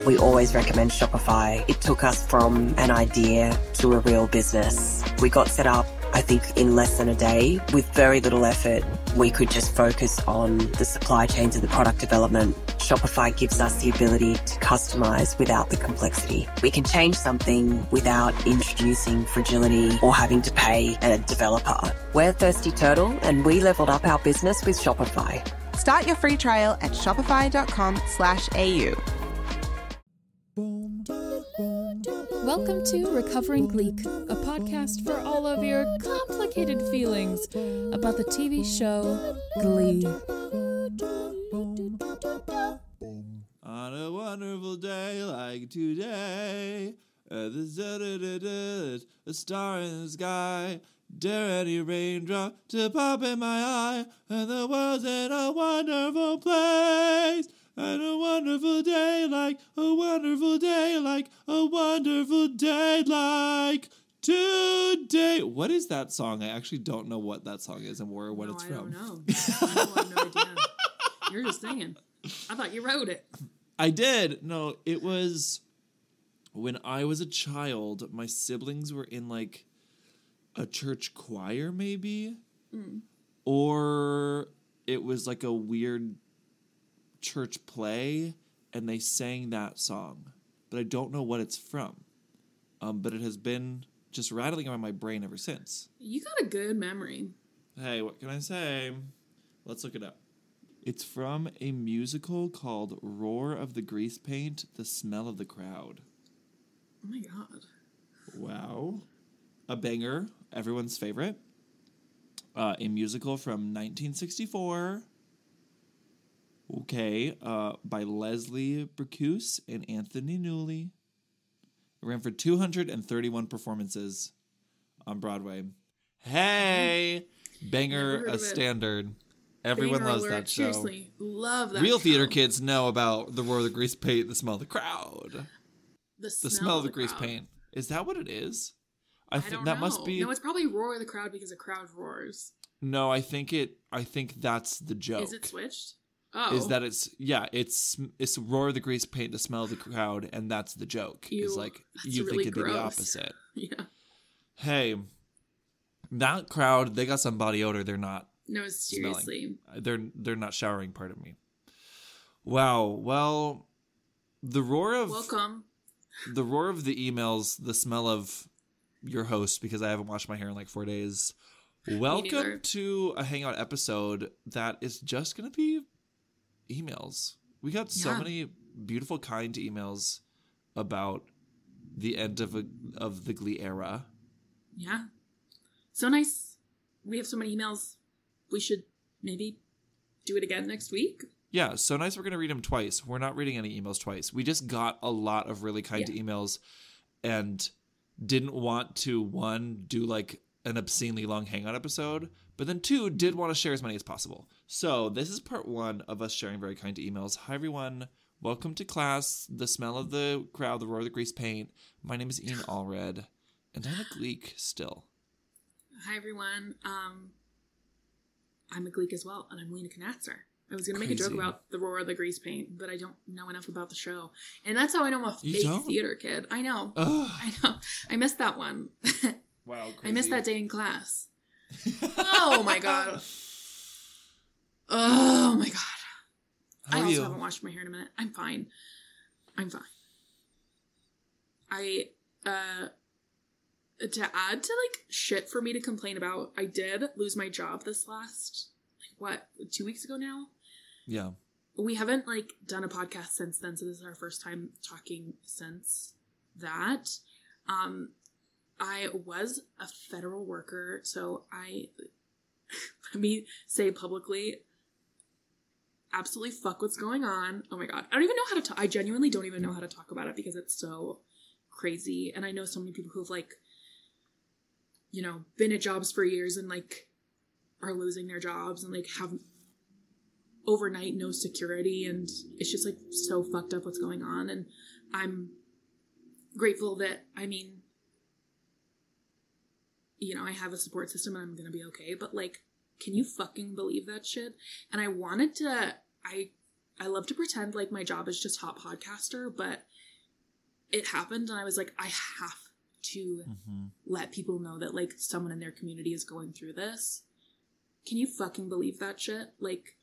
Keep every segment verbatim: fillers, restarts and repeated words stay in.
We always recommend Shopify. It took us from an idea to a real business. We got set up, I think, in less than a day. With very little effort, we could just focus on the supply chains and the product development. Shopify gives us the ability to customize without the complexity. We can change something without introducing fragility or having to pay a developer. We're Thirsty Turtle, and we leveled up our business with Shopify. Start your free trial at shopify.com slash AU. Welcome to Recovering Gleek, a podcast for all of your complicated feelings about the T V show Glee. On a wonderful day like today, uh, there's a star in the sky. Dare any raindrop to pop in my eye, and the world's in a wonderful place. And a wonderful day like, a wonderful day like, a wonderful day like today. What is that song? I actually don't know what that song is and where what no, it's I from. don't know. I have no idea. You're just singing. I thought you wrote it. I did. No, it was when I was a child. My siblings were in like a church choir, maybe, mm. or it was like a weird church play, and they sang that song, but I don't know what it's from. Um, but it has been just rattling around my brain ever since. You got a good memory. Hey, what can I say? Let's look it up. It's from a musical called Roar of the Grease Paint, The Smell of the Crowd. Oh my god. Wow. A banger, everyone's favorite. Uh, a musical from nineteen sixty-four. Okay, uh, by Leslie Bricusse and Anthony Newley. It ran for two hundred thirty-one performances on Broadway. Hey! Banger, a standard. Everyone Banger loves alert. that show. Seriously, love that Real show. theater kids know about the Roar of the Grease Paint, The Smell of the Crowd. The smell, the smell of the, the grease crowd. paint. Is that what it is? I, I think don't that know. must be. No, it's probably Roar of the Crowd because a crowd roars. No, I think it. I think that's the joke. Is it switched? Oh, Is that it's yeah? It's it's Roar of the Grease Paint, The Smell of the Crowd, and that's the joke. Ew, is like that's you really think it'd be the gross. opposite. Yeah. Hey, that crowd, they got some body odor. They're not. No, seriously. Smelling. They're they're not showering. Pardon me. Wow. Well, the roar of Welcome. the roar of the emails, the smell of your host, because I haven't washed my hair in like four days. Welcome to a Hangout episode that is just going to be emails. We got so Yeah. many beautiful, kind emails about the end of a, of the Glee era. Yeah. So nice. We have so many emails. We should maybe do it again next week. Yeah, so nice we're going to read them twice. We're not reading any emails twice. We just got a lot of really kind Yeah. emails and didn't want to, one, do like an obscenely long Hangout episode, but then two, did want to share as many as possible. So this is part one of us sharing very kind emails. Hi, everyone. Welcome to class. The smell of the crowd, the roar of the grease paint. My name is Ian Allred, and I'm a Gleek still. Hi, everyone. Um, I'm a Gleek as well, and I'm Lena Knatzer. I was going to make a joke Crazy. about the roar of the grease paint, but I don't know enough about the show. And that's how I know I'm a You fake don't? theater kid. I know. Ugh. I know. I missed that one. Wow, crazy. I missed that day in class. Oh, my God. Oh, my God. How I are also you? haven't washed my hair in a minute. I'm fine. I'm fine. I, uh, to add to, like, shit for me to complain about, I did lose my job this last, like, what, two weeks ago now? Yeah. We haven't, like, done a podcast since then, so this is our first time talking since that. Um, I was a federal worker, so I, let me say publicly, absolutely fuck what's going on. Oh my God. I don't even know how to talk. I genuinely don't even know how to talk about it because it's so crazy. And I know so many people who've, like, you know, been at jobs for years and, like, are losing their jobs and, like, have overnight no security. And it's just, like, so fucked up what's going on. And I'm grateful that, I mean, you know, I have a support system and I'm gonna be okay. But, like, can you fucking believe that shit? And I wanted to, I, I love to pretend like my job is just hot podcaster, but it happened and I was like, I have to mm-hmm. let people know that like someone in their community is going through this. Can you fucking believe that shit? Like,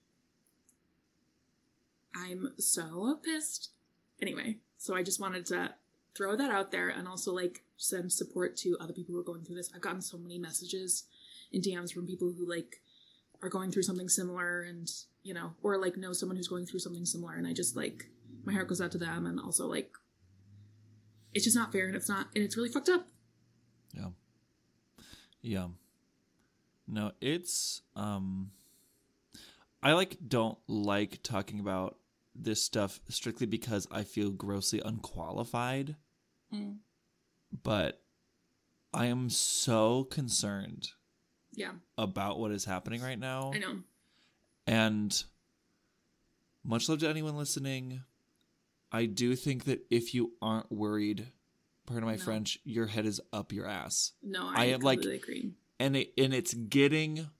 I'm so pissed. Anyway, so I just wanted to throw that out there and also like send support to other people who are going through this. I've gotten so many messages in D Ms from people who like are going through something similar and, you know, or like know someone who's going through something similar. And I just like, my heart goes out to them. And also like, it's just not fair and it's not, and it's really fucked up. Yeah. Yeah. No, it's, um, I like, don't like talking about this stuff strictly because I feel grossly unqualified. Mm. But I am so concerned yeah. about what is happening right now. I know. And much love to anyone listening. I do think that if you aren't worried, pardon my no. French, your head is up your ass. No, I, I am like, agree. And it, and it's getting,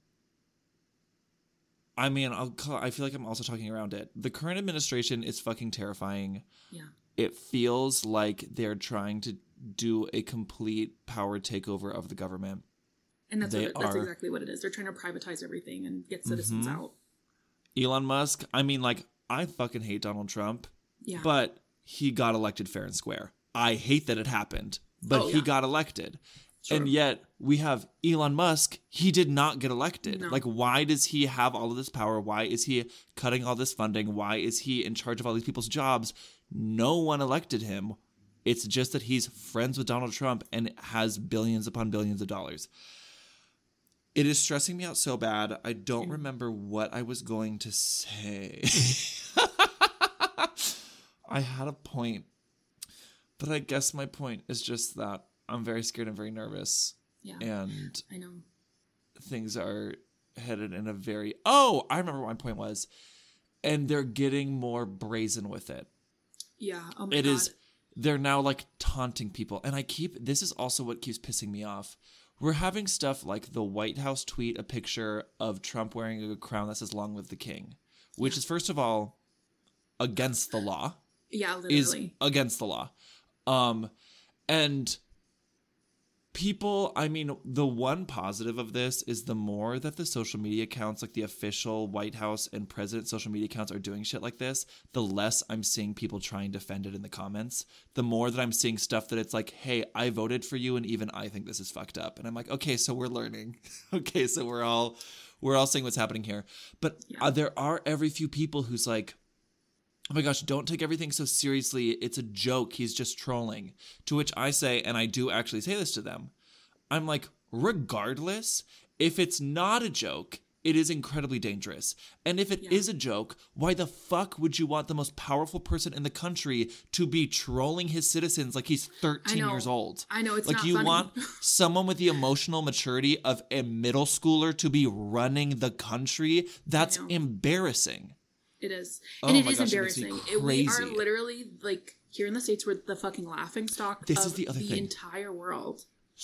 I mean, I'll call, I feel like I'm also talking around it. The current administration is fucking terrifying. Yeah. It feels like they're trying to do a complete power takeover of the government. And that's, what it, that's are, exactly what it is. They're trying to privatize everything and get citizens mm-hmm. out. Elon Musk, I mean, like, I fucking hate Donald Trump. Yeah. But he got elected fair and square. I hate that it happened, but oh, he yeah. got elected. Sure. And yet we have Elon Musk. He did not get elected. No. Like, why does he have all of this power? Why is he cutting all this funding? Why is he in charge of all these people's jobs? No one elected him. It's just that he's friends with Donald Trump and has billions upon billions of dollars. It is stressing me out so bad. I don't remember what I was going to say. I had a point, but I guess my point is just that I'm very scared and very nervous. Yeah, and I know things are headed in a very, oh, I remember what my point was. And they're getting more brazen with it. Yeah, oh my it God. is, they're now like taunting people. And I keep, this is also what keeps pissing me off. We're having stuff like the White House tweet a picture of Trump wearing a crown that says "Long live the King," which yeah. is, first of all, against the law. Yeah, literally. Is against the law. Um, and people, I mean, the one positive of this is the more that the social media accounts, like the official White House and president social media accounts are doing shit like this, the less I'm seeing people try and defend it in the comments. The more that I'm seeing stuff that it's like, hey, I voted for you and even I think this is fucked up. And I'm like, okay, so we're learning. okay, so we're all, we're all seeing what's happening here. But yeah. uh, there are every few people who's like, oh my gosh, don't take everything so seriously. It's a joke. He's just trolling. To which I say, and I do actually say this to them, I'm like, regardless, if it's not a joke, it is incredibly dangerous. And if it yeah. is a joke, why the fuck would you want the most powerful person in the country to be trolling his citizens like he's thirteen years old? I know, it's like not you funny. Want someone with the emotional maturity of a middle schooler to be running the country? That's embarrassing. It is. Oh and it my is gosh, embarrassing. it we are literally, like, here in the States, we're the fucking laughing stock this of is the, other the thing. entire world.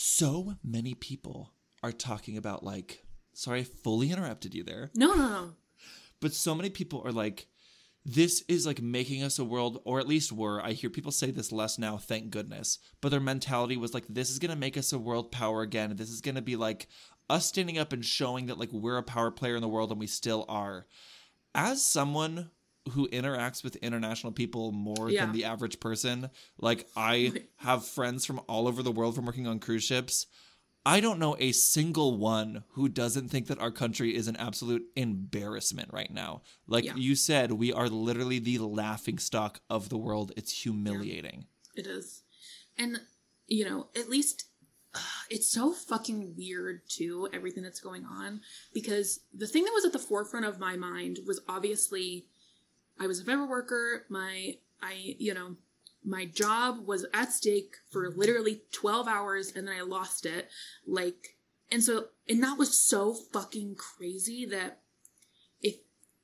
So many people are talking about, like, sorry, I fully interrupted you there. No, no, no. But so many people are like, this is, like, making us a world, or at least were. I hear people say this less now, thank goodness. But their mentality was like, this is going to make us a world power again. This is going to be, like, us standing up and showing that, like, we're a power player in the world, and we still are. As someone who interacts with international people more yeah. than the average person, like I have friends from all over the world from working on cruise ships. I don't know a single one who doesn't think that our country is an absolute embarrassment right now. Like yeah. you said, we are literally the laughing stock of the world. It's humiliating. Yeah, it is. And, you know, at least it's so fucking weird, too, everything that's going on, because the thing that was at the forefront of my mind was obviously I was a federal worker. My, I, you know, my job was at stake for literally twelve hours and then I lost it. Like, and so, and that was so fucking crazy that if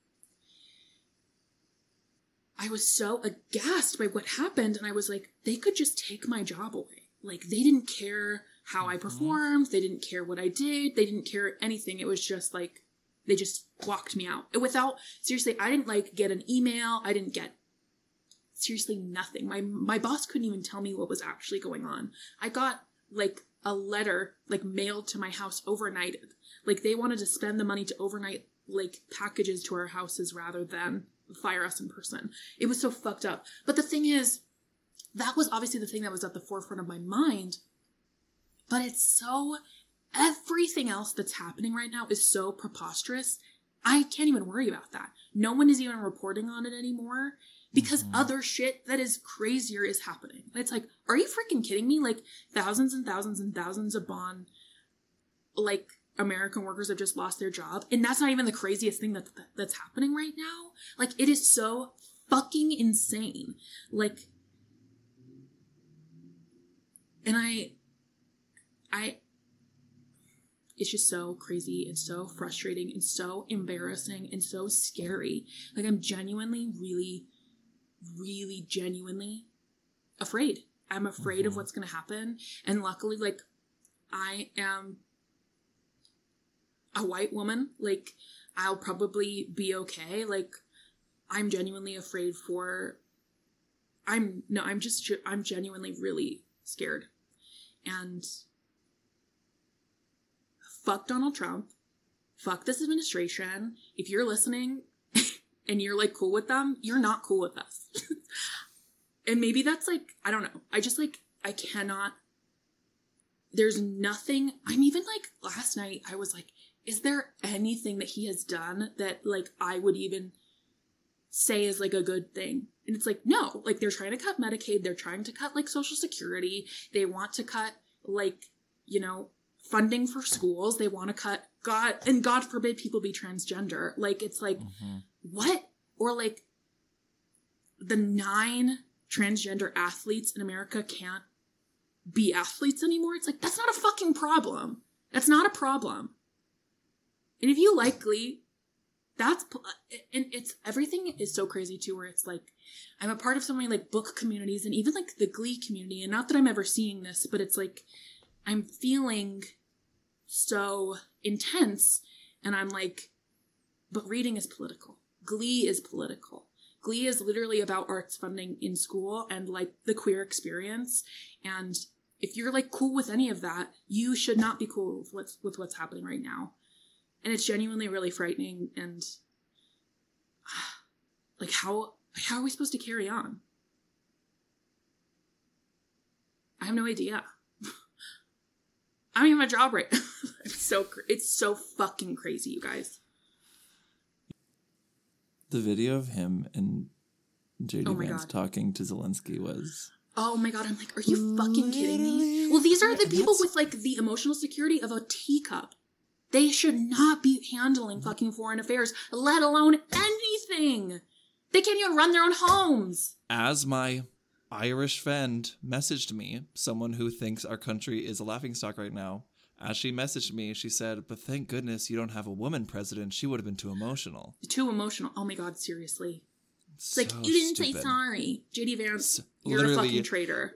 I was so aghast by what happened and I was like, they could just take my job away. Like, they didn't care how I performed. They didn't care what I did. They didn't care anything. It was just like, They just walked me out without, seriously, I didn't like get an email. I didn't get seriously nothing. My, my boss couldn't even tell me what was actually going on. I got like a letter like mailed to my house overnight. Like they wanted to spend the money to overnight like packages to our houses rather than fire us in person. It was so fucked up. But the thing is, that was obviously the thing that was at the forefront of my mind. But it's so, everything else that's happening right now is so preposterous. I can't even worry about that. No one is even reporting on it anymore because mm-hmm. other shit that is crazier is happening. It's like, are you freaking kidding me? Like thousands and thousands and thousands of bond, like American workers have just lost their job. And that's not even the craziest thing that, that that's happening right now. Like it is so fucking insane. Like, and I, I, it's just so crazy and so frustrating and so embarrassing and so scary. Like I'm genuinely, really, really genuinely afraid. I'm afraid mm-hmm. of what's going to happen. And luckily, like I am a white woman. Like I'll probably be okay. Like I'm genuinely afraid for, I'm, no, I'm just, I'm genuinely really scared. And fuck Donald Trump. Fuck this administration. If you're listening and you're like cool with them, you're not cool with us. And maybe that's like, I don't know. I just like, I cannot, there's nothing. I'm even like last night, I was like, is there anything that he has done that like I would even say is like a good thing? And it's like, no, like they're trying to cut Medicaid. They're trying to cut like Social Security. They want to cut like, you know, funding for schools. They want to cut God, and God forbid people be transgender. Like, it's like, mm-hmm. what? Or like the nine transgender athletes in America can't be athletes anymore. It's like, that's not a fucking problem. That's not a problem. And if you like Glee, that's, and it's, everything is so crazy too, where it's like, I'm a part of so many like book communities and even like the Glee community. And not that I'm ever seeing this, but it's like, I'm feeling so intense and I'm like, but reading is political. Glee is political. Glee is literally about arts funding in school and like the queer experience. And if you're like cool with any of that, you should not be cool with what's, with what's happening right now. And it's genuinely really frightening. And like, how, how are we supposed to carry on? I have no idea. I don't even have a job right now. It's so, it's so fucking crazy, you guys. The video of him and J D oh Vance God. talking to Zelensky was... Oh my God, I'm like, are you fucking kidding me? Well, these are the people with like the emotional security of a teacup. They should not be handling fucking foreign affairs, let alone anything. They can't even run their own homes. As my Irish friend messaged me, someone who thinks our country is a laughingstock right now, as she messaged me, she said, but thank goodness you don't have a woman president. She would have been too emotional. Too emotional. Oh my God, seriously. It's so like, you didn't stupid. say sorry. J D Vance, So, you're literally, a fucking traitor.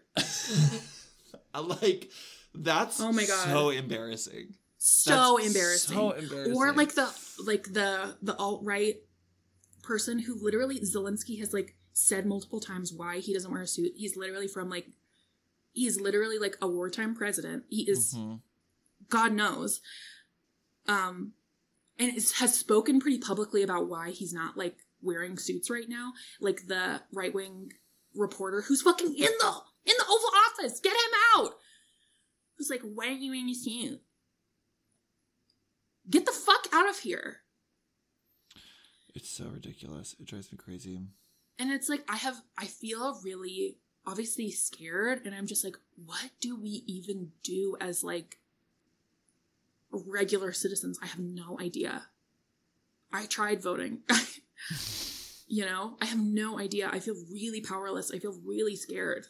Like, that's oh my God. so embarrassing. So That's embarrassing. So embarrassing. Or like the like the the alt-right person who literally Zelensky has like said multiple times why he doesn't wear a suit. He's literally from like he's literally like a wartime president. He is mm-hmm. God knows. Um and is, has spoken pretty publicly about why he's not like wearing suits right now. Like the right-wing reporter who's fucking in the in the Oval Office. Get him out. Who's like, why aren't you wearing a suit? Get the fuck out of here. It's so ridiculous. It drives me crazy. And it's like, I have, I feel really obviously scared. And I'm just like, what do we even do as like regular citizens? I have no idea. I tried voting. You know, I have no idea. I feel really powerless. I feel really scared.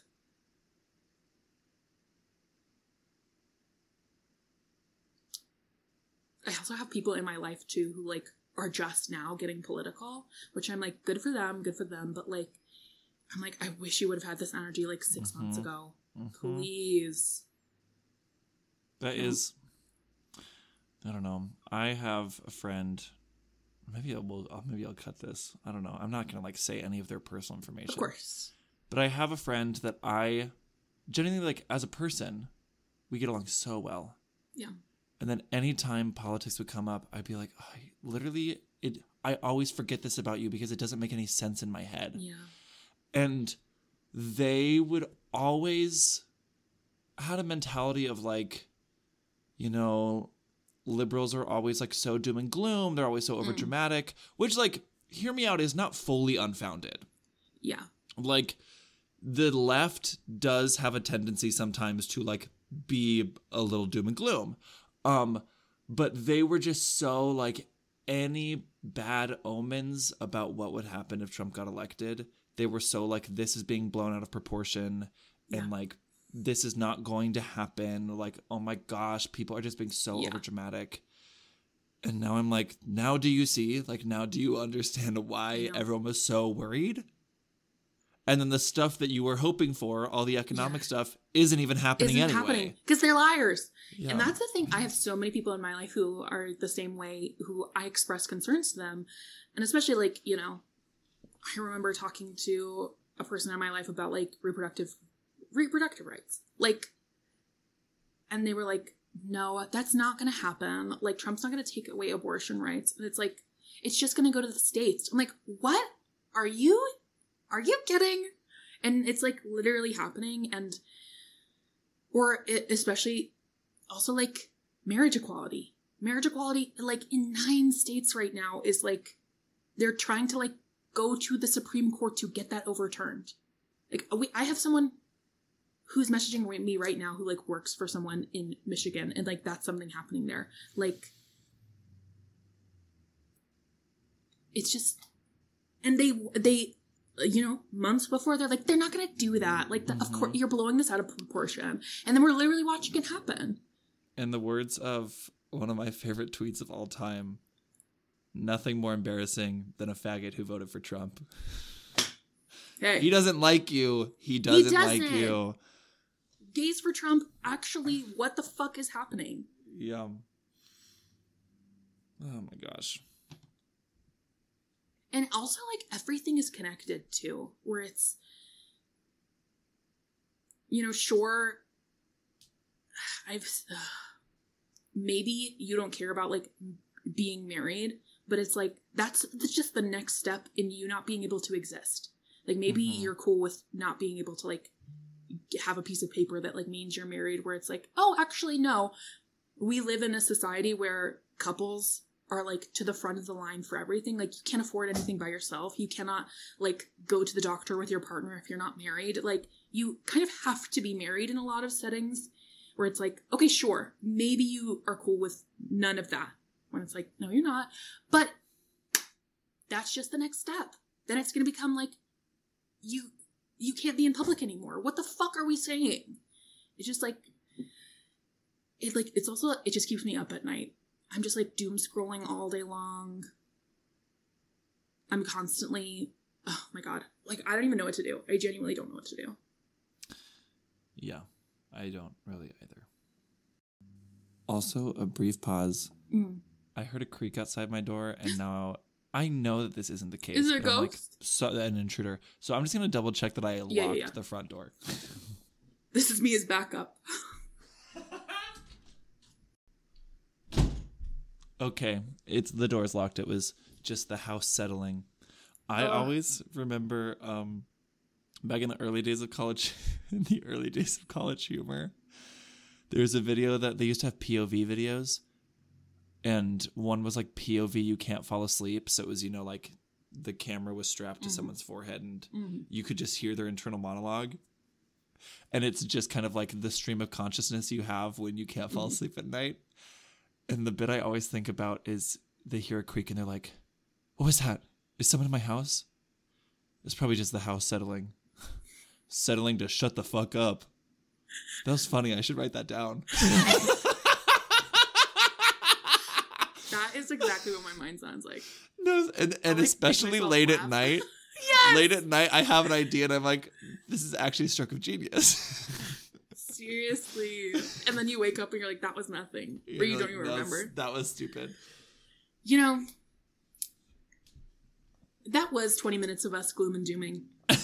I also have people in my life too who like are just now getting political, which I'm like, good for them, good for them. But like, I'm like, I wish you would have had this energy like six mm-hmm. months ago. Mm-hmm. Please. That yeah. is, I don't know. I have a friend maybe I will. I'll, maybe I'll cut this. I don't know. I'm not gonna like say any of their personal information. Of course. But I have a friend that I genuinely like as a person, we get along so well. Yeah. And then anytime politics would come up, I'd be like, oh, I literally, it. I always forget this about you because it doesn't make any sense in my head. Yeah. And they would always had a mentality of like, you know, liberals are always like so doom and gloom. They're always so overdramatic, mm. which like, hear me out, is not fully unfounded. Yeah. Like the left does have a tendency sometimes to like be a little doom and gloom. Um, but they were just so like any bad omens about what would happen if Trump got elected. They were so like, this is being blown out of proportion yeah. and like, this is not going to happen. Like, oh my gosh, people are just being so yeah. overdramatic. And now I'm like, now do you see? Like, now do you understand why everyone was so worried? And then the stuff that you were hoping for, all the economic yeah. stuff, isn't even happening isn't anyway. Because they're liars. Yeah. And that's the thing. I have so many people in my life who are the same way, who I express concerns to them. And especially like, you know, I remember talking to a person in my life about like reproductive reproductive rights. Like, and they were like, no, that's not going to happen. Like, Trump's not going to take away abortion rights. And it's like, it's just going to go to the states. I'm like, what? Are you... Are you kidding? And it's like literally happening. And, or it, especially also like marriage equality. Marriage equality, like in nine states right now is like, they're trying to like go to the Supreme Court to get that overturned. Like we, I have someone who's messaging me right now who like works for someone in Michigan. And like, that's something happening there. Like, it's just, and they, they, you know, months before, they're like, they're not going to do that. Like, the, mm-hmm. of course, you're blowing this out of proportion. And then we're literally watching it happen. In the words of one of my favorite tweets of all time, nothing more embarrassing than a faggot who voted for Trump. Hey. He doesn't like you. He doesn't, he doesn't like you. Gays for Trump, actually, what the fuck is happening? Yeah. Oh my gosh. And also, like, everything is connected, too. Where it's, you know, sure, I've, uh, maybe you don't care about, like, being married. But it's, like, that's, that's just the next step in you not being able to exist. Like, maybe mm-hmm. you're cool with not being able to, like, have a piece of paper that, like, means you're married. Where it's like, oh, actually, no. We live in a society where couples are like to the front of the line for everything. Like, you can't afford anything by yourself. You cannot like go to the doctor with your partner if you're not married. Like, you kind of have to be married in a lot of settings where it's like, okay, sure, maybe you are cool with none of that. When it's like, no, you're not. But that's just the next step. Then it's going to become like, you, you can't be in public anymore. What the fuck are we saying? It's just like, it like, it's also, it just keeps me up at night. I'm just like doom scrolling all day long. I'm constantly, oh my God. Like, I don't even know what to do. I genuinely don't know what to do. Yeah, I don't really either. Also, a brief pause. Mm. I heard a creak outside my door, and now I know that this isn't the case. Is there a ghost? Like, so, an intruder. So I'm just going to double check that I locked yeah, yeah, yeah. the front door. This is me as backup. Okay, it's the door's locked. It was just the house settling. I uh. always remember um, back in the early days of college, in the early days of College Humor, there's a video that they used to have P O V videos, and one was like P O V, you can't fall asleep. So it was, you know, like the camera was strapped to mm-hmm. someone's forehead, and mm-hmm. you could just hear their internal monologue. And it's just kind of like the stream of consciousness you have when you can't fall mm-hmm. asleep at night. And the bit I always think about is they hear a creak and they're like, what was that? Is someone in my house? It's probably just the house settling. Settling to shut the fuck up. That was funny. I should write that down. That is exactly what my mind sounds like. No, and, and like especially late laugh. At night. Yes! Late at night, I have an idea and I'm like, this is actually a stroke of genius. Seriously. And then you wake up and you're like, that was nothing. Or you, you don't even that remember. Was, that was stupid. You know, that was twenty minutes of us gloom and dooming.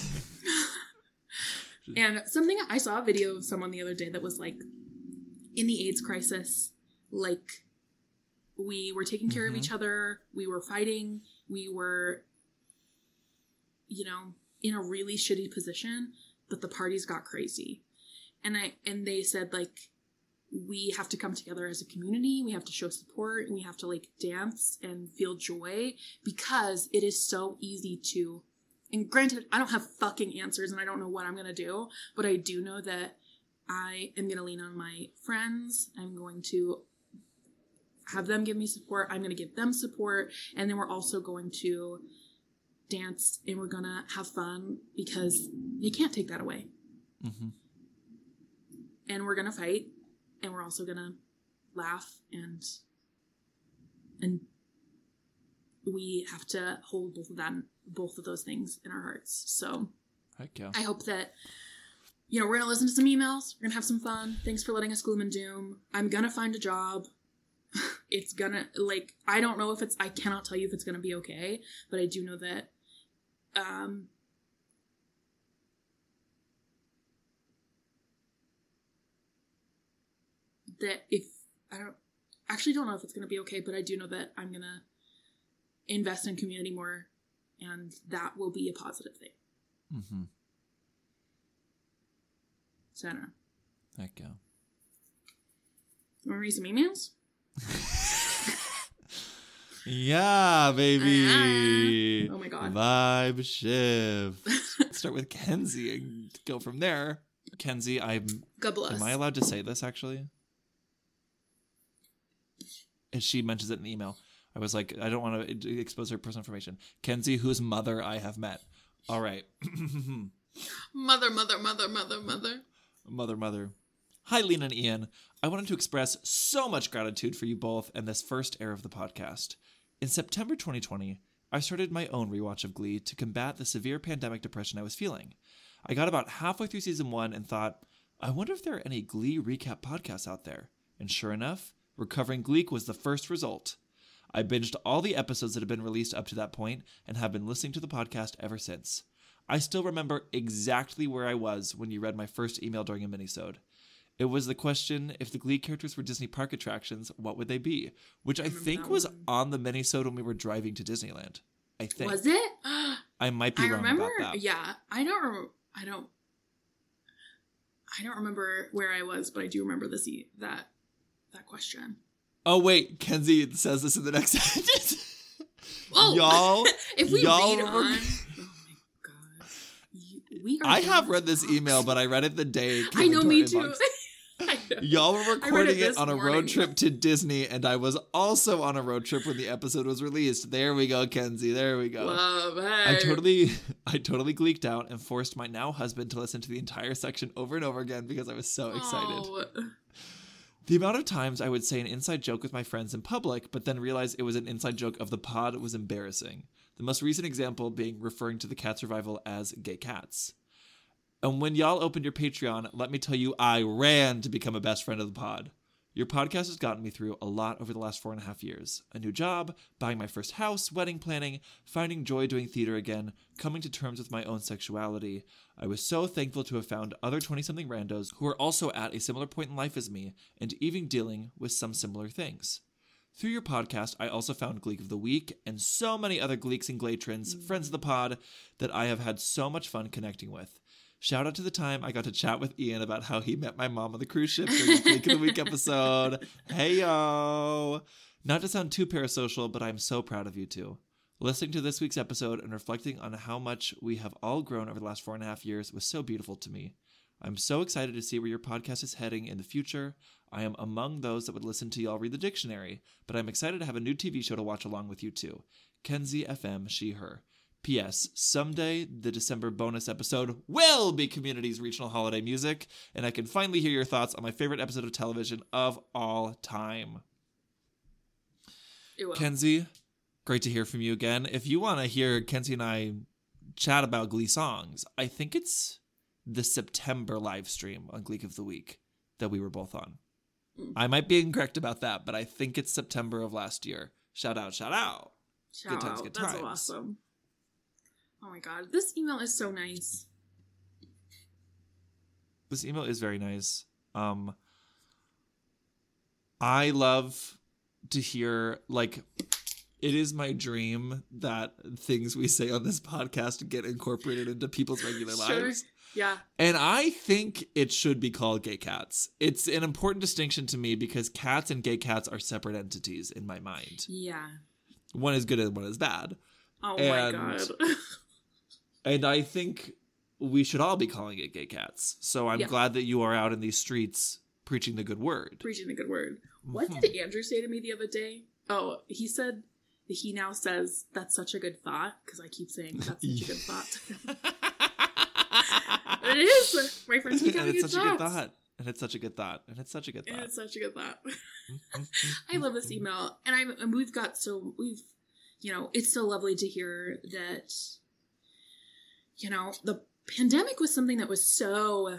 And something, I saw a video of someone the other day that was like, in the AIDS crisis, like, we were taking care mm-hmm. of each other, we were fighting, we were, you know, in a really shitty position, but the parties got crazy. And I and they said, like, we have to come together as a community, we have to show support, and we have to, like, dance and feel joy, because it is so easy to, and granted, I don't have fucking answers, and I don't know what I'm gonna do, but I do know that I am gonna lean on my friends, I'm going to have them give me support, I'm gonna give them support, and then we're also going to dance, and we're gonna have fun, because they can't take that away. Mm-hmm. And we're gonna fight, and we're also gonna laugh, and and we have to hold both of that, both of those things in our hearts. So Heck yeah. I hope that, you know, we're gonna listen to some emails, we're gonna have some fun. Thanks for letting us gloom and doom. I'm gonna find a job. It's gonna, like, I don't know if it's, I cannot tell you if it's gonna be okay, but I do know that um that if I don't actually don't know if it's going to be okay, but I do know that I'm going to invest in community more, and that will be a positive thing. Mm-hmm. So I don't know. Heck yeah. You want to read some emails? Yeah, baby. Uh, oh my god. Vibe shift. Let's start with Kenzie and go from there. Kenzie, I'm God bless. Am I allowed to say this actually? And she mentions it in the email. I was like, I don't want to expose her personal information. Kenzie, whose mother I have met. All right. Mother, mother, mother, mother, mother. Mother, mother. Hi, Lena and Ian. I wanted to express so much gratitude for you both and this first air of the podcast. In September twenty twenty, I started my own rewatch of Glee to combat the severe pandemic depression I was feeling. I got about halfway through season one and thought, I wonder if there are any Glee recap podcasts out there. And sure enough, Recovering Gleek was the first result. I binged all the episodes that had been released up to that point and have been listening to the podcast ever since. I still remember exactly where I was when you read my first email during a minisode. It was the question, if the Glee characters were Disney park attractions, what would they be? Which I, I think was one. on the minisode when we were driving to Disneyland. I think. Was it? I might be I wrong remember, about that. Yeah, I don't remember. I don't. I don't remember where I was, but I do remember this e- that that question. Oh wait, Kenzie says this in the next sentence. Oh, y'all, if we y'all read were... on. Oh my god, you, we are. I have read this email, but I read it the day. I know, me too. I know. Y'all were recording it, it on a morning. road trip to Disney, and I was also on a road trip when the episode was released. There we go, Kenzie. There we go. Love, hey. I totally, I totally gleeked out and forced my now husband to listen to the entire section over and over again because I was so excited. Oh. The amount of times I would say an inside joke with my friends in public, but then realize it was an inside joke of the pod was embarrassing. The most recent example being referring to the Cats revival as gay cats. And when y'all opened your Patreon, let me tell you, I ran to become a best friend of the pod. Your podcast has gotten me through a lot over the last four and a half years. A new job, buying my first house, wedding planning, finding joy doing theater again, coming to terms with my own sexuality. I was so thankful to have found other twenty-something randos who are also at a similar point in life as me and even dealing with some similar things. Through your podcast, I also found Gleek of the Week and so many other Gleeks and Glatrons, mm. friends of the pod, that I have had so much fun connecting with. Shout out to the time I got to chat with Ian about how he met my mom on the cruise ship during the Gleek of the Week episode. Hey, yo! Not to sound too parasocial, but I'm so proud of you two. Listening to this week's episode and reflecting on how much we have all grown over the last four and a half years was so beautiful to me. I'm so excited to see where your podcast is heading in the future. I am among those that would listen to y'all read the dictionary, but I'm excited to have a new T V show to watch along with you two. Kenzie F M, she, her. P S. Someday, the December bonus episode will be Community's regional holiday music, and I can finally hear your thoughts on my favorite episode of television of all time. Kenzie, great to hear from you again. If you want to hear Kenzie and I chat about Glee songs, I think it's the September live stream on Gleek of the Week that we were both on. Mm. I might be incorrect about that, but I think it's September of last year. Shout out, shout out. Shout good times, out. good That's times. awesome. Oh my god, this email is so nice. This email is very nice. Um, I love to hear, like, it is my dream that things we say on this podcast get incorporated into people's regular Sure. lives. Yeah. And I think it should be called Gay Cats. It's an important distinction to me because cats and gay cats are separate entities in my mind. Yeah. One is good and one is bad. Oh And- my god. And I think we should all be calling it Gay Cats. So I'm Yeah. glad that you are out in these streets preaching the good word. Preaching a good word. What Mhm. did Andrew say to me the other day? Oh, he said that he now says, that's such a good thought, because I keep saying that's such a good thought. It is. My friends keep and having it's good such a good thoughts. thought. And it's such a good thought. And it's such a good And thought. it's such a good thought. I love this email. And I'm and we've got so we've you know, it's so lovely to hear that, you know, the pandemic was something that was so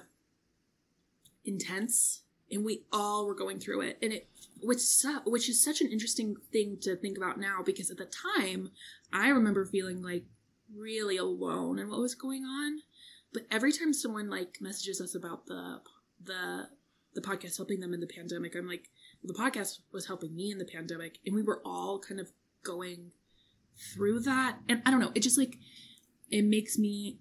intense and we all were going through it. And it which su- which is such an interesting thing to think about now, because at the time I remember feeling like really alone in what was going on. But every time someone like messages us about the the the podcast helping them in the pandemic, I'm like, well, the podcast was helping me in the pandemic, and we were all kind of going through that. And I don't know, it just like it makes me,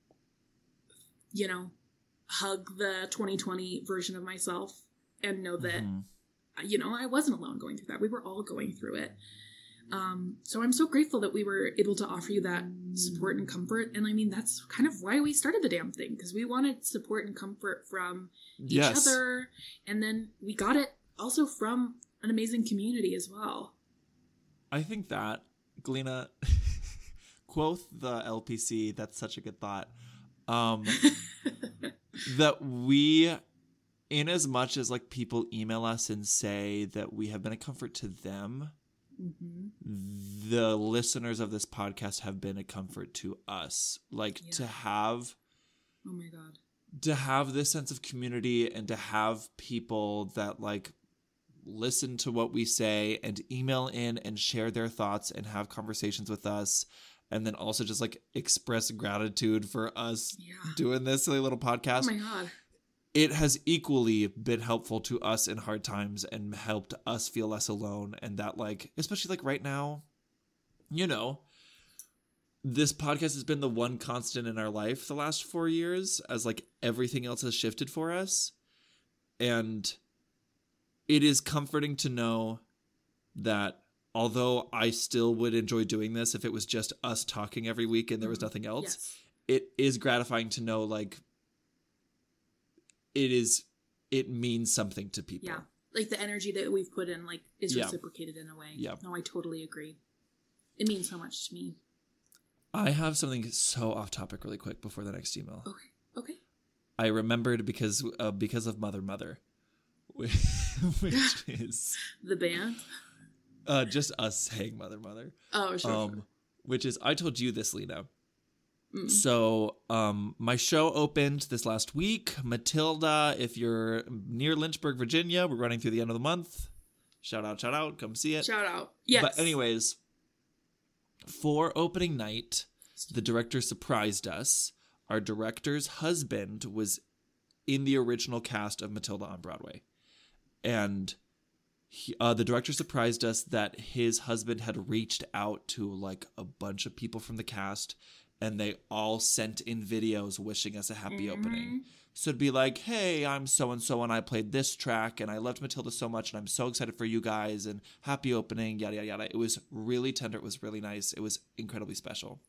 you know, hug the twenty twenty version of myself and know that Mhm. you know, I wasn't alone going through that. We were all going through it. Um, so I'm so grateful that we were able to offer you that support and comfort. And I mean, that's kind of why we started the damn thing, because we wanted support and comfort from each Yes. other. And then we got it also from an amazing community as well. I think that, Galena, quote the L P C, that's such a good thought. Um, that we, in as much as like people email us and say that we have been a comfort to them, Mm-hmm. the listeners of this podcast have been a comfort to us. Like Yeah. to have Oh my God. to have this sense of community and to have people that like listen to what we say and email in and share their thoughts and have conversations with us, and then also just like express gratitude for us Yeah. doing this silly little Oh podcast. my God. It has equally been helpful to us in hard times and helped us feel less alone. And that, like, especially like right now, you know, this podcast has been the one constant in our life the last four years as like everything else has shifted for us. And it is comforting to know that although I still would enjoy doing this if it was just us talking every week and there was nothing else, Yes. it is gratifying to know like it is it means something to people. Yeah. Like the energy that we've put in, like, is Yeah. reciprocated in a way. Yeah. No, I totally agree. It means so much to me. I have something so off topic really quick before the next email. Okay. Okay. I remembered because uh, because of Mother Mother, which is The band. uh, just us saying Mother Mother. Oh, sure. Um, sure. which is I told you this, Lena. Mm. So um, my show opened this last week. Matilda, if you're near Lynchburg, Virginia, we're running through the end of the month. Shout out, shout out, come see it. Shout out. Yes. But anyways, for opening night, the director surprised us. Our director's husband was in the original cast of Matilda on Broadway. And he, uh, the director surprised us that his husband had reached out to like a bunch of people from the cast, and they all sent in videos wishing us a happy Mhm. opening. So it'd be like, hey, I'm so-and-so and I played this track and I loved Matilda so much and I'm so excited for you guys and happy opening, yada, yada, yada. It was really tender. It was really nice. It was incredibly special.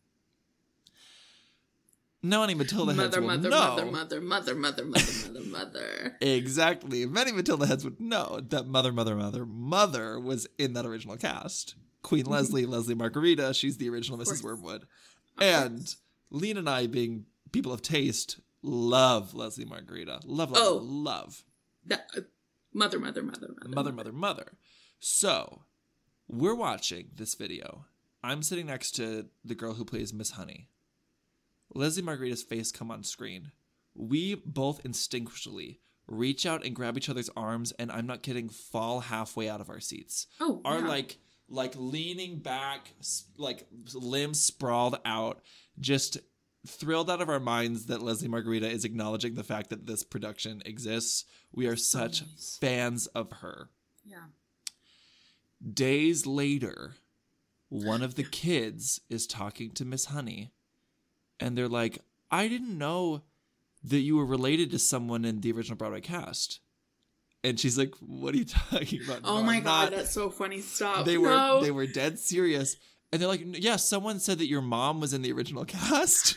Many Matilda heads Mother, will mother, know. mother, mother, mother, mother, mother, mother, mother. Exactly. Many Matilda heads would know that Mother, Mother, Mother, Mother was in that original cast. Queen Leslie, Leslie Margarita, she's the original Missus course. Wormwood. Of And course. Lena and I, being people of taste, love Leslie Margarita. Love, love, Oh. love. That, uh, mother, mother, mother, mother. Mother, mother, mother. So, we're watching this video. I'm sitting next to the girl who plays Miss Honey. Leslie Margarita's face come on screen. We both instinctually reach out and grab each other's arms, and I'm not kidding, fall halfway out of our seats. Oh, Are yeah. like like leaning back, s- like limbs sprawled out, just thrilled out of our minds that Leslie Margarita is acknowledging the fact that this production exists. We are such nice. fans of her. Yeah. Days later, one of the kids is talking to Miss Honey, and they're like, I didn't know that you were related to someone in the original Broadway cast. And she's like, what are you talking about? Oh no, my I'm God, not. that's so funny. Stop. They were no. they were dead serious. And they're like, yeah, someone said that your mom was in the original cast.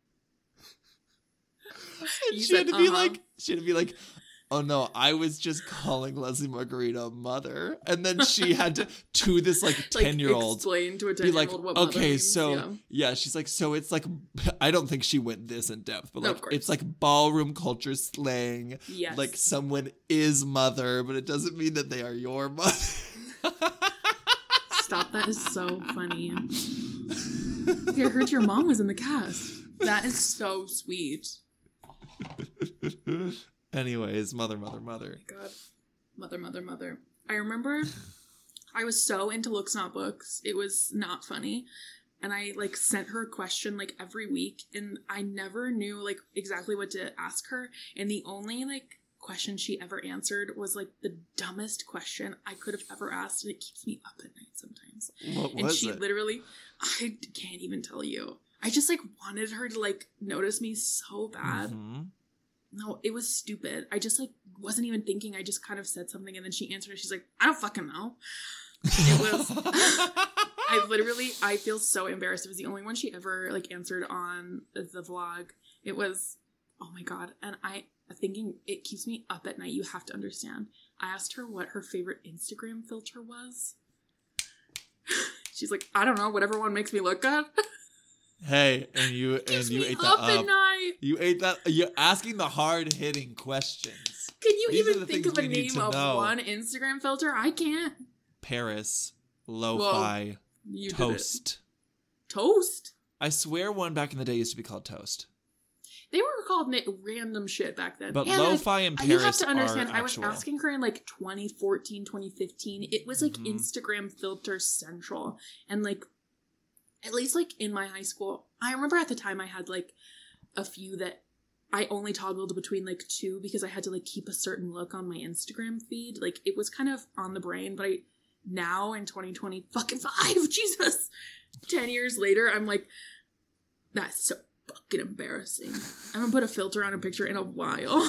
And You she had said, to be uh-huh. like, she had to be like, oh no, I was just calling Leslie Margarita a mother. And then she had to, to this like ten-year-old, explain to a be like, ten-year-old what mother okay, means. so, yeah. yeah, she's like, so it's like, I don't think she went this in depth, but No, like, of course. it's like ballroom culture slang. Yes. Like someone is mother, but it doesn't mean that they are your mother. Stop, that is so funny. I heard your mom was in the cast. That is so sweet. Anyways, mother, mother, mother. God. Mother, mother, mother. I remember I was so into Looks Not Books. It was not funny. And I, like, sent her a question, like, every week. And I never knew, like, exactly what to ask her. And the only, like, question she ever answered was, like, the dumbest question I could have ever asked. And it keeps me up at night sometimes. What And was she it? literally, I can't even tell you. I just, like, wanted her to, like, notice me so bad. Mhm. No, it was stupid. I just, like, wasn't even thinking. I just kind of said something, and then she answered, and she's like, I don't fucking know. It was, I literally, I feel so embarrassed. It was the only one she ever, like, answered on the vlog. It was, oh my God. And I, thinking, it keeps me up at night. You have to understand. I asked her what her favorite Instagram filter was. She's like, I don't know, whatever one makes me look good. Hey, and you and Keeps you me ate up that at up. night. You ate that. You're asking the hard hitting questions. Can you These are even the think things of a we need name to of know. one Instagram filter? I can't. Paris, lo-fi, You did it. toast. Toast? I swear, one back in the day used to be called toast. They were called na- random shit back then. But And, lo-fi and like, you have Paris to understand, are I was actual. asking her in like twenty fourteen, twenty fifteen. It was like Mhm. Instagram filter central. And like, at least like in my high school, I remember at the time I had like a few that I only toggled between like two because I had to like keep a certain look on my Instagram feed. Like it was kind of on the brain, but I now in twenty twenty fucking five, Jesus, ten years later, I'm like, that's so fucking embarrassing. I haven't put a filter on a picture in a while.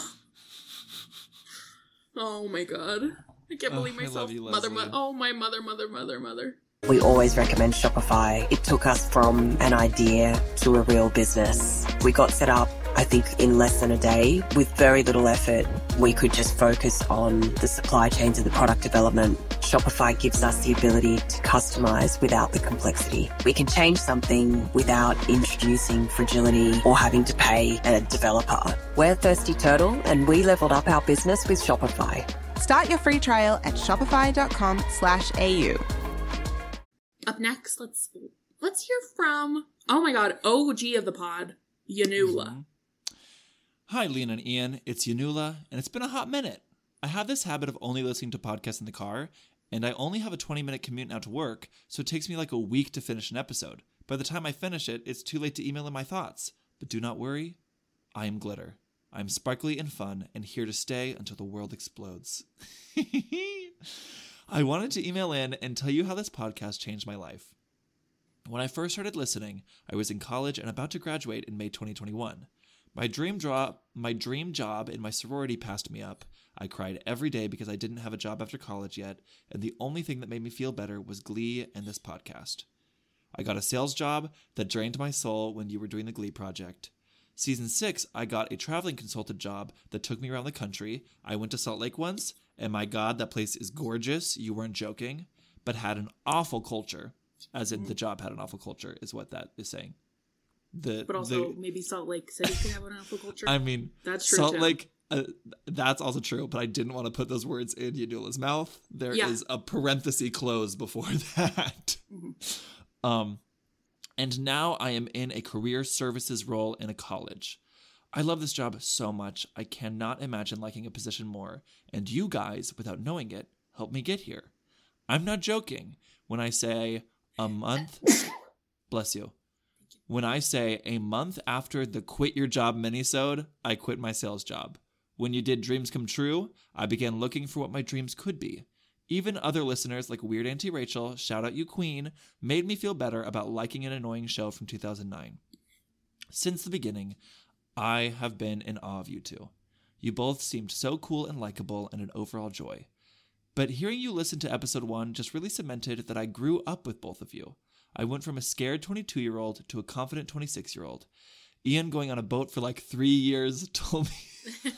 Oh my God. I can't Oh, believe I myself. love you, mother, Leslie. mo- oh my mother, mother, mother, mother. We always recommend Shopify. It took us from an idea to a real business. We got set up, I think, in less than a day. With very little effort, we could just focus on the supply chains and the product development. Shopify gives us the ability to customize without the complexity. We can change something without introducing fragility or having to pay a developer. We're Thirsty Turtle, and we leveled up our business with Shopify. Start your free trial at shopify.com slash AU. Up next, let's let's hear from, oh my God, O G of the pod, Yanula. Mhm. Hi, Lean and Ian. It's Yanula, and it's been a hot minute. I have this habit of only listening to podcasts in the car, and I only have a twenty-minute commute now to work, so it takes me like a week to finish an episode. By the time I finish it, it's too late to email in my thoughts. But do not worry, I am Glitter. I am sparkly and fun, and here to stay until the world explodes. I wanted to email in and tell you how this podcast changed my life. When I first started listening, I was in college and about to graduate in May twenty twenty-one. My dream job, my dream job in my sorority passed me up. I cried every day because I didn't have a job after college yet, and the only thing that made me feel better was Glee and this podcast. I got a sales job that drained my soul when you were doing the Glee project. Season six, I got a traveling consultant job that took me around the country. I went to Salt Lake once, and my God, that place is gorgeous. You weren't joking, but had an awful culture. As in, the job had an awful culture, is what that is saying. The, But also, the, maybe Salt Lake City could have an awful culture. I mean, That's true, Salt too. Lake, uh, that's also true, but I didn't want to put those words in Yanula's mouth. There Yeah. is a parenthesis closed before that. Um, and now I am in a career services role in a college. I love this job so much. I cannot imagine liking a position more. And you guys, without knowing it, helped me get here. I'm not joking when I say a month, bless you, When I say a month after the Quit Your Job minisode, I quit my sales job. When you did Dreams Come True, I began looking for what my dreams could be. Even other listeners like Weird Auntie Rachel, shout out you queen, made me feel better about liking an annoying show from two thousand nine. Since the beginning, I have been in awe of you two. You both seemed so cool and likable and an overall joy. But hearing you listen to episode one just really cemented that I grew up with both of you. I went from a scared twenty-two-year-old to a confident twenty-six-year-old. Ian going on a boat for like three years told me...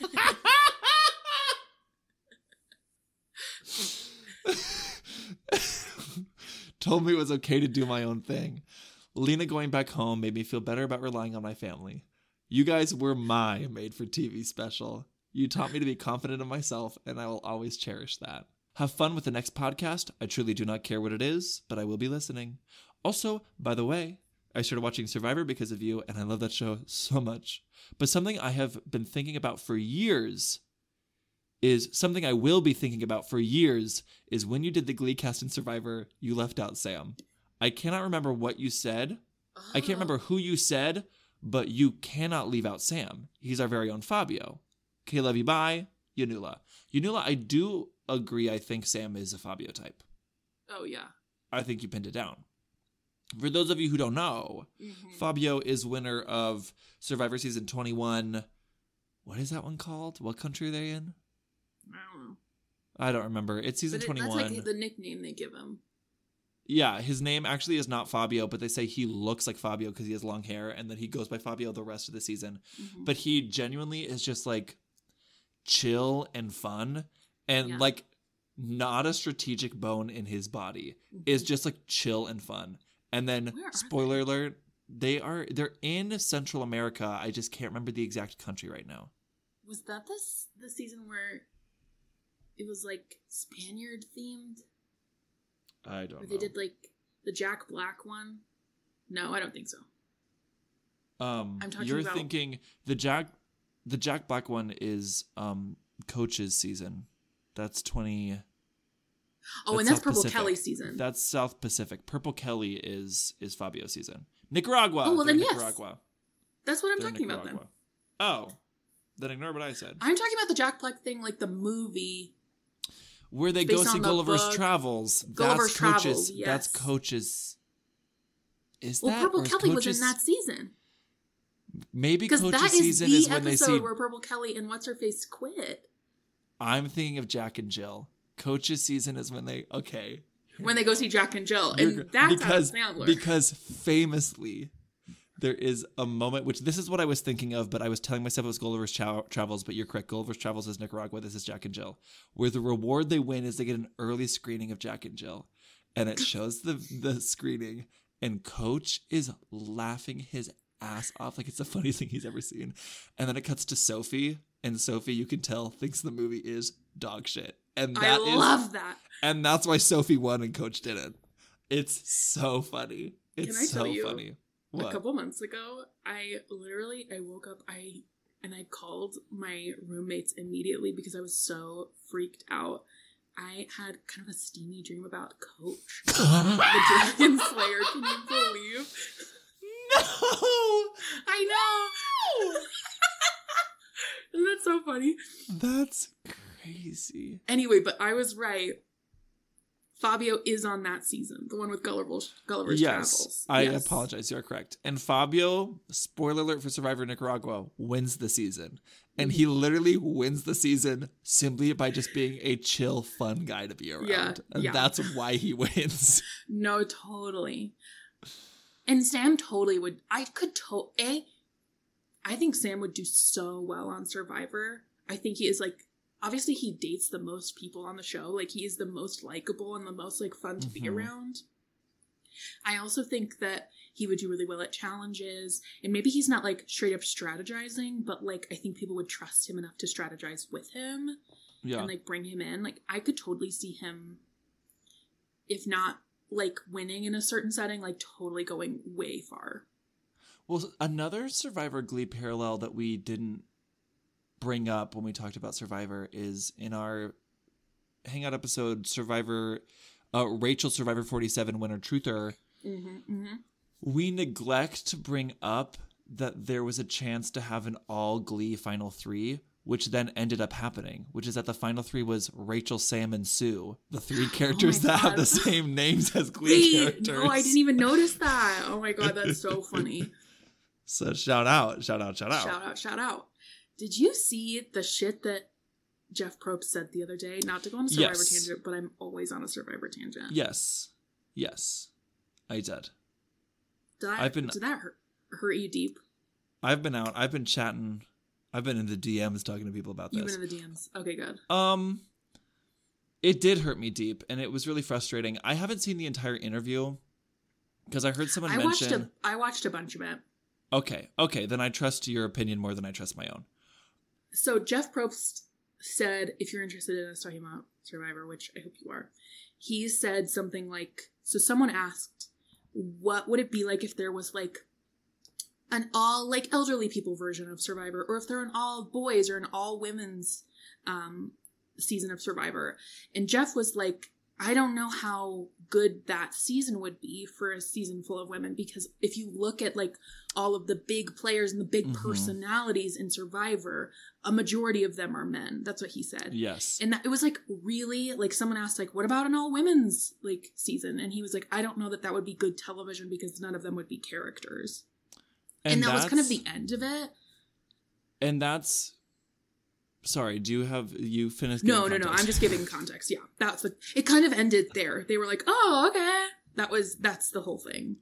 told me it was okay to do my own thing. Lena going back home made me feel better about relying on my family. You guys were my made-for-T V special. You taught me to be confident in myself, and I will always cherish that. Have fun with the next podcast. I truly do not care what it is, but I will be listening. Also, by the way, I started watching Survivor because of you, and I love that show so much. But something I have been thinking about for years is something I will be thinking about for years is when you did the Glee cast in Survivor, you left out Sam. I cannot remember what you said. Oh. I can't remember who you said, but you cannot leave out Sam. He's our very own Fabio. Okay, love you, bye. Yanula. Yanula, I do agree. I think Sam is a Fabio type. Oh, yeah. I think you pinned it down. For those of you who don't know, mm-hmm. Fabio is winner of Survivor Season twenty-one. What is that one called? What country are they in? I don't know. I don't remember. It's season it, twenty-one. That's like the nickname they give him. Yeah, his name actually is not Fabio, but they say he looks like Fabio because he has long hair, and then he goes by Fabio the rest of the season. Mm-hmm. But he genuinely is just like chill and fun, and yeah. like not a strategic bone in his body. Mm-hmm. Is just like chill and fun. And then, spoiler they? alert, they are they're in Central America. I just can't remember the exact country right now. Was that this the season where it was like Spaniard themed? I don't or know. They did like the Jack Black one? No, I don't think so. Um, I'm talking you're about... thinking the Jack the Jack Black one is um Coach's season. That's twenty. Oh, that's and that's South Purple Pacific. Kelly season. That's South Pacific. Purple Kelly is is Fabio season. Nicaragua. Oh well, then Nicaragua. Yes. That's what I'm They're talking Nicaragua. about then. Oh, then ignore what I said. I'm talking about the Jack Black thing, like the movie. Where they go see Gulliver's book. Travels. Gulliver's that's Coach's, Travels, yes. That's Coach's... Is well, that... Purple Kelly Coach's, was in that season. Maybe Coach's that is season the is when they see... episode where Purple Kelly and What's-Her-Face quit. I'm thinking of Jack and Jill. Coach's season is when they... Okay. When they go see Jack and Jill. And that's because, how Sandler. Because famously... There is a moment, which this is what I was thinking of, but I was telling myself it was Gulliver's Tra- Travels, but you're correct. Gulliver's Travels is Nicaragua. This is Jack and Jill. Where the reward they win is they get an early screening of Jack and Jill. And it shows the, the screening, and Coach is laughing his ass off like it's the funniest thing he's ever seen. And then it cuts to Sophie, and Sophie, you can tell, thinks the movie is dog shit. And that I is, love that. And that's why Sophie won and Coach didn't. It's so funny. It's can I so tell you? funny. What? A couple months ago, I literally, I woke up, I and I called my roommates immediately because I was so freaked out. I had kind of a steamy dream about Coach, the Dragon Slayer. Can you believe? No! I know! Isn't that so funny? That's crazy. Anyway, but I was right. Fabio is on that season, the one with Gulliver's, Gulliver's yes, Travels. I yes, apologize. You're correct. And Fabio, spoiler alert for Survivor Nicaragua, wins the season. And he literally wins the season simply by just being a chill, fun guy to be around. Yeah, and yeah. that's why he wins. No, totally. And Sam totally would. I could to A, I think Sam would do so well on Survivor. I think he is like, obviously he dates the most people on the show. Like he is the most likable and the most like fun to mm-hmm. be around. I also think that he would do really well at challenges, and maybe he's not like straight up strategizing, but like I think people would trust him enough to strategize with him yeah. and like bring him in. Like I could totally see him, if not like winning in a certain setting, like totally going way far. Well, another Survivor Glee parallel that we didn't bring up when we talked about Survivor is in our Hangout episode, Survivor, uh, Rachel Survivor forty-seven winner Truther. Mm-hmm, mm-hmm. We neglect to bring up that there was a chance to have an all Glee Final Three, which then ended up happening, which is that the Final Three was Rachel, Sam, and Sue, the three characters oh that God. have the same names as Glee Wait, characters. no, I didn't even notice that. Oh my God, that's so funny. So shout out, shout out, shout out. Shout out, shout out. Did you see the shit that Jeff Probst said the other day? Not to go on a Survivor Yes. tangent, but I'm always on a Survivor tangent. Yes. Yes. I did. Did, I, I've been- did that hurt, hurt you deep? I've been out. I've been chatting. I've been in the D Ms talking to people about this. You've been in the D Ms. Okay, good. Um, it did hurt me deep, and it was really frustrating. I haven't seen the entire interview because I heard someone I mention. watched a, I watched a bunch of it. Okay, okay, then I trust your opinion more than I trust my own. So Jeff Probst said, if you're interested in us talking about Survivor, which I hope you are, he said something like, so someone asked, what would it be like if there was like an all like elderly people version of Survivor, or if they're an all boys or an all women's um, season of Survivor? And Jeff was like, I don't know how good that season would be for a season full of women, because if you look at like all of the big players and the big Mhm. personalities in Survivor, a majority of them are men. That's what he said. Yes. And that, it was like really like someone asked like, what about an all women's like season? And he was like, I don't know that that would be good television because none of them would be characters. And, and that was kind of the end of it. And that's... Sorry, do you have... You finished No, no, giving no. context? I'm just giving context. Yeah. That's the... It kind of ended there. They were like, oh, okay. That was... That's the whole thing.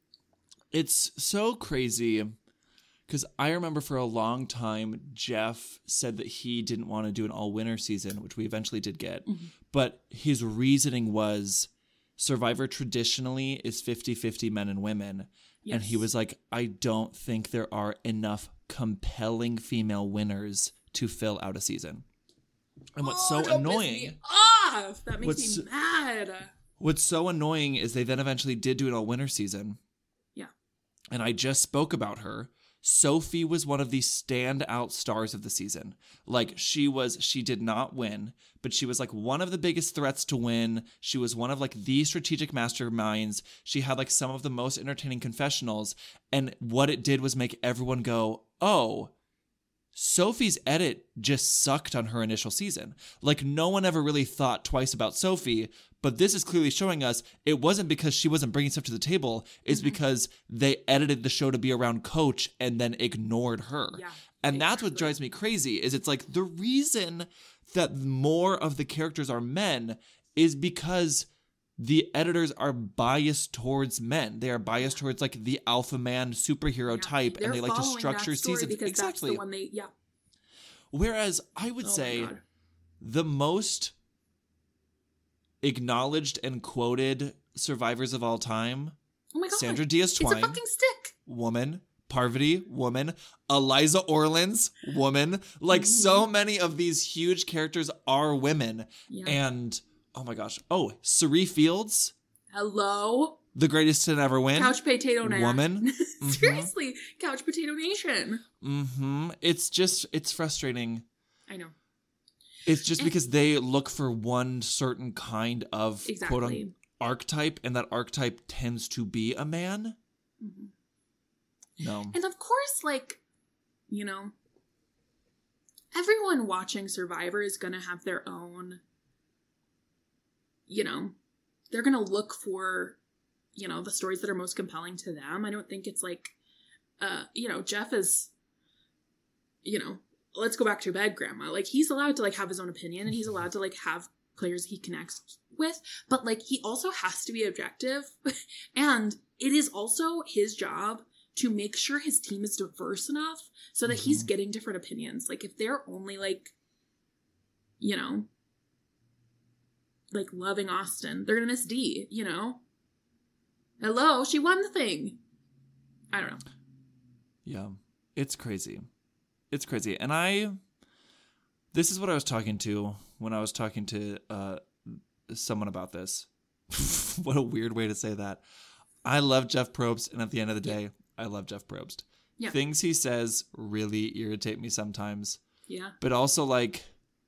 It's so crazy because I remember for a long time, Jeff said that he didn't want to do an all-winner season, which we eventually did get. Mm-hmm. But his reasoning was Survivor traditionally is fifty-fifty men and women. Yes. And he was like, I don't think there are enough compelling female winners to fill out a season. And what's oh, so don't annoying... piss me off! That makes What's- me mad. What's so annoying is they then eventually did do an all-winner season. Yeah. And I just spoke about her. Sophie was one of the standout stars of the season. Like, she was, she did not win, but she was like one of the biggest threats to win. She was one of like the strategic masterminds. She had like some of the most entertaining confessionals. And what it did was make everyone go, oh, Sophie's edit just sucked on her initial season. Like, no one ever really thought twice about Sophie, but this is clearly showing us it wasn't because she wasn't bringing stuff to the table. It's Mhm. because they edited the show to be around Coach and then ignored her. Yeah, and that's what exactly. drives me crazy is it's like the reason that more of the characters are men is because the editors are biased towards men. They are biased towards like the alpha man superhero Yeah. type, They're and they like to following structure that story seasons because exactly. that's the one they yeah. Whereas I would Oh my say God. the most acknowledged and quoted survivors of all time, Oh my god. Sandra Diaz It's a Twine, fucking stick. woman. Parvati, woman. Eliza Orlins, woman. Like, Mhm. so many of these huge characters are women. Yeah. And, oh my gosh. Oh, Sari Fields, Hello. the greatest to never win. Couch potato nation. Woman. Seriously, couch potato nation. Mm-hmm. It's just, it's frustrating. I know. It's just And- because they look for one certain kind of Exactly. quote unquote archetype, and that archetype tends to be a man. Mhm. No. And of course, like, you know, everyone watching Survivor is going to have their own, you know, they're going to look for, you know, the stories that are most compelling to them. I don't think it's like, uh, you know, Jeff is, you know, let's go back to Bad Grandma. Like, he's allowed to, like, have his own opinion, and he's allowed to, like, have players he connects with, but, like, he also has to be objective. And it is also his job to make sure his team is diverse enough so that he's Mhm. getting different opinions. Like, if they're only, like, you know, like, loving Austin, they're gonna miss Dee, you know? Hello, she won the thing. I don't know. Yeah. It's crazy. It's crazy. And I, this is what I was talking to when I was talking to uh, someone about this. What a weird way to say that. I love Jeff Probst, and at the end of the day, I love Jeff Probst. Yeah. Things he says really irritate me sometimes. Yeah. But also, like,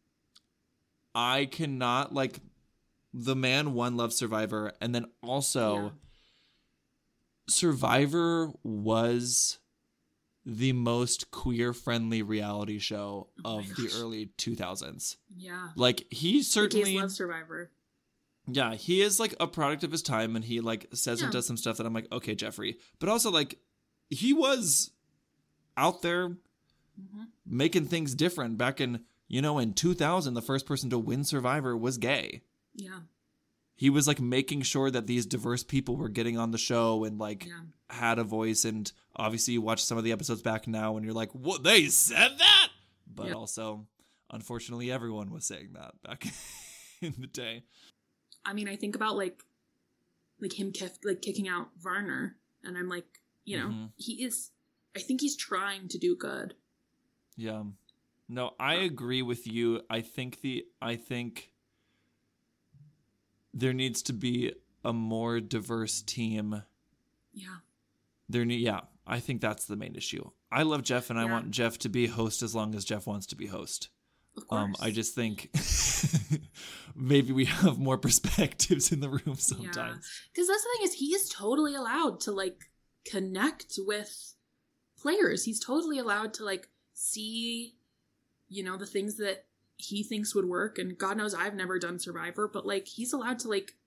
I cannot, like, the man, one, loves Survivor, and then also, Survivor was the most queer-friendly reality show Oh of my the gosh. early two thousands. Yeah. Like, he certainly... Gays love Survivor. Yeah, he is, like, a product of his time, and he, like, says Yeah. and does some stuff that I'm like, okay, Jeffrey. But also, like, he was out there Mm-hmm. making things different. Back in, you know, in two thousand, the first person to win Survivor was gay. Yeah. He was, like, making sure that these diverse people were getting on the show and, like, Yeah. had a voice. And obviously you watch some of the episodes back now and you're like, what, they said that? But Yep. also, unfortunately, everyone was saying that back in the day. I mean, I think about like, like him kick, like kicking out Varner, and I'm like, you know, Mhm. he is. I think he's trying to do good. Yeah. No, I agree with you. I think the, I think there needs to be a more diverse team. Yeah. There need, yeah, I think that's the main issue. I love Jeff and I Yeah. want Jeff to be host as long as Jeff wants to be host. Of course. Um, I just think maybe we have more perspectives in the room Yeah. sometimes. Because that's the thing is, he is totally allowed to like connect with players. He's totally allowed to like see, you know, the things that he thinks would work. And God knows I've never done Survivor, but like he's allowed to like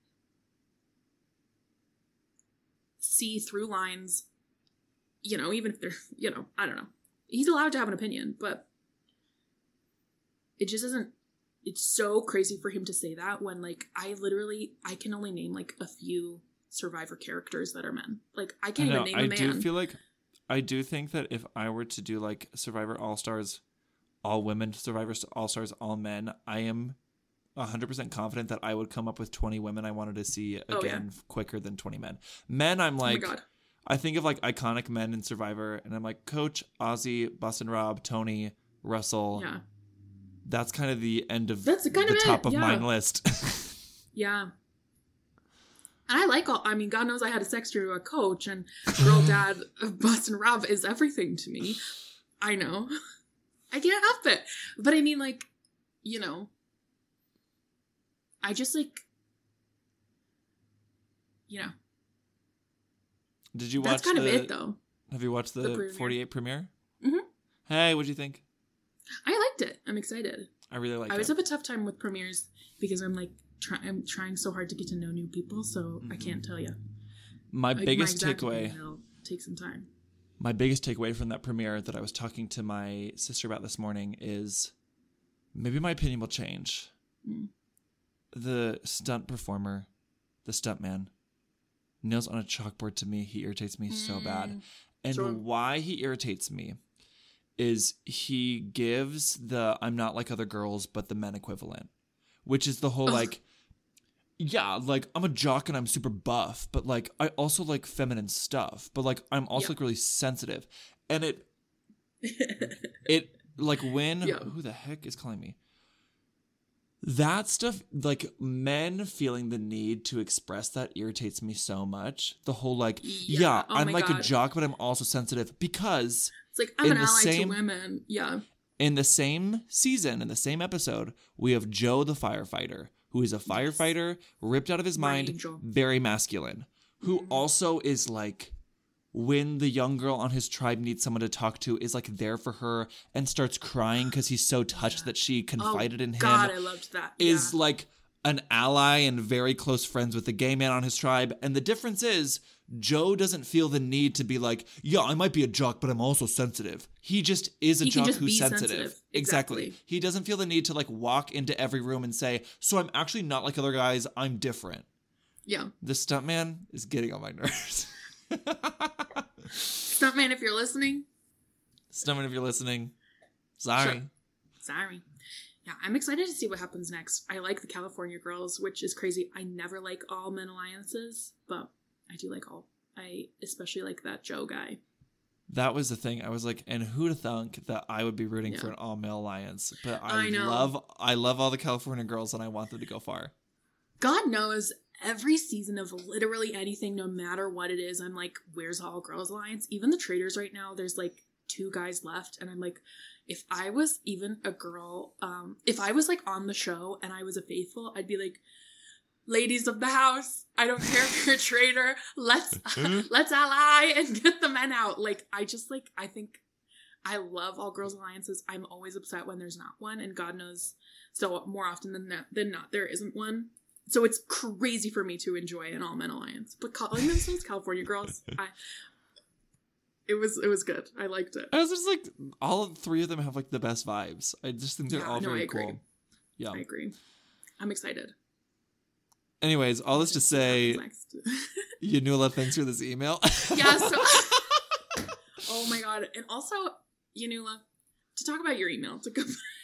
see through lines, you know, even if they're, you know, I don't know. He's allowed to have an opinion, but it just isn't, it's so crazy for him to say that when like I literally, I can only name like a few Survivor characters that are men. Like I I can't know, even name I a man. do feel like, I do think that if I were to do like Survivor All-Stars, all women, Survivor All-Stars, all men, I am one hundred percent confident that I would come up with twenty women I wanted to see again Oh, yeah. quicker than twenty men. Men, I'm like, oh my God. I think of like iconic men in Survivor, and I'm like, Coach, Ozzy, Boston Rob, Tony, Russell. Yeah. That's kind of the end of That's kind the of it, top of yeah. my list. Yeah. And I like all, I mean, God knows I had a sex dream with a coach, and girl dad of Boston Rob is everything to me. I know. I can't help it. But I mean, like, you know, I just like, you know, Did you watch that's kind the, of it though. Have you watched The the, premiere. forty-eight premiere? Mhm. Hey, what'd you think? I liked it. I'm excited. I really liked I always it. have a tough time with premieres because I'm like, try- I'm trying so hard to get to know new people, so I can't tell you. My Like, biggest exact takeaway, opinion, it'll take some time. my biggest takeaway from that premiere that I was talking to my sister about this morning is maybe my opinion will change. Mm. The stunt performer, the stunt man, nails on a chalkboard to me. He irritates me so bad. And Sure. why he irritates me is he gives the I'm not like other girls, but the men equivalent, which is the whole Ugh. like, yeah, like I'm a jock and I'm super buff, but like I also like feminine stuff, but like I'm also Yeah. like really sensitive. And it, it like when, Yeah. who the heck is calling me? That stuff, like men feeling the need to express that irritates me so much. The whole like, yeah, Yeah. Oh I'm my like a God. jock, but I'm also sensitive because It's like, I'm in an the ally same- to women. Yeah. in the same season, in the same episode, we have Joe the firefighter, who is a firefighter, ripped out of his My mind, angel. very masculine, who also is like, when the young girl on his tribe needs someone to talk to, is like there for her and starts crying because he's so touched that she confided oh, in him. God, I loved that. Is yeah. like an ally and very close friends with the gay man on his tribe. And the difference is Joe doesn't feel the need to be like, yeah, I might be a jock, but I'm also sensitive. He just is a He can jock just who's be sensitive. sensitive. Exactly. Exactly. He doesn't feel the need to like walk into every room and say, so I'm actually not like other guys. I'm different. Yeah. The stuntman is getting on my nerves. Stuntman, if you're listening, Stuntman, if you're listening, sorry. Sure. sorry. Yeah, I'm excited to see what happens next. I like the California Girls, which is crazy. I never like all men alliances, but I do like all. I especially like that Joe guy. That was the thing. I was like, and who'd have thunk that I would be rooting Yeah. for an all male alliance? But I, I know. love, I love all the California girls, and I want them to go far. God knows every season of literally anything, no matter what it is, I'm like, where's All Girls Alliance? Even the Traders right now, there's like two guys left, and I'm like, if I was even a girl, um, if I was like on the show and I was a faithful, I'd be like, ladies of the house, I don't care if you're a traitor. Let's let's ally and get the men out. Like, I just like, I think I love all girls alliances. I'm always upset when there's not one, and God knows, so more often than not, than not there isn't one. So it's crazy for me to enjoy an all men alliance. But calling themselves California girls, I, it was it was good. I liked it. I was just like, all three of them have like the best vibes. I just think they're Yeah, all no, very I agree. cool. Yeah. I agree. I'm excited. Anyways, all this to say, Next. Yanula, thanks for this email. Yeah. So, oh my God. And also, Yanula, to talk about your email, to go,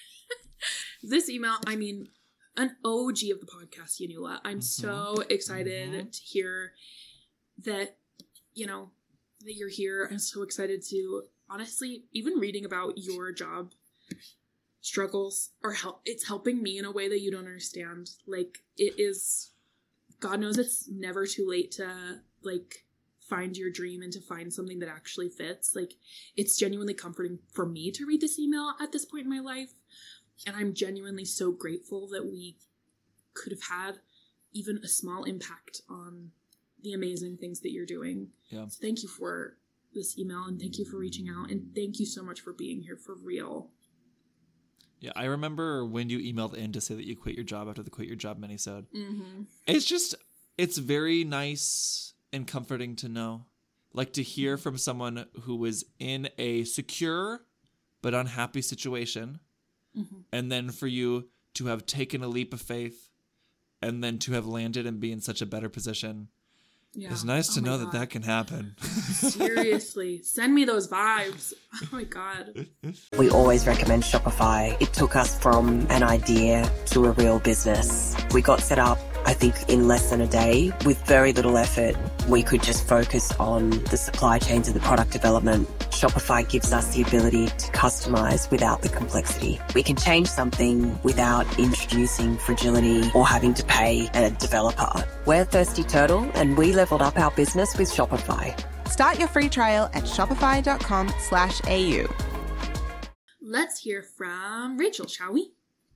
this email, I mean, an O G of the podcast, Yanula. I'm mm-hmm. so excited mm-hmm. to hear that, you know, that you're here. I'm so excited to, honestly, even reading about your job struggles or help, it's helping me in a way that you don't understand. Like, it is, God knows it's never too late to, like, find your dream and to find something that actually fits. Like, it's genuinely comforting for me to read this email at this point in my life. And I'm genuinely so grateful that we could have had even a small impact on the amazing things that you're doing. Yeah. So thank you for this email, and thank you for reaching out, and thank you so much for being here for real. Yeah, I remember when you emailed in to say that you quit your job after the Quit Your Job minisode. Mm-hmm. It's just, it's very nice and comforting to know. Like, to hear from someone who was in a secure but unhappy situation, mm-hmm. and then for you to have taken a leap of faith and then to have landed and be in such a better position. Yeah. It's nice to oh know God. that that can happen. Seriously. Send me those vibes. Oh my God. We always recommend Shopify. It took us from an idea to a real business. We got set up, I think, in less than a day with very little effort. We could just focus on the supply chains and the product development. Shopify gives us the ability to customize without the complexity. We can change something without introducing fragility or having to pay a developer. We're Thirsty Turtle, and we leveled up our business with Shopify. Start your free trial at shopify.com slash AU. Let's hear from Rachel, shall we?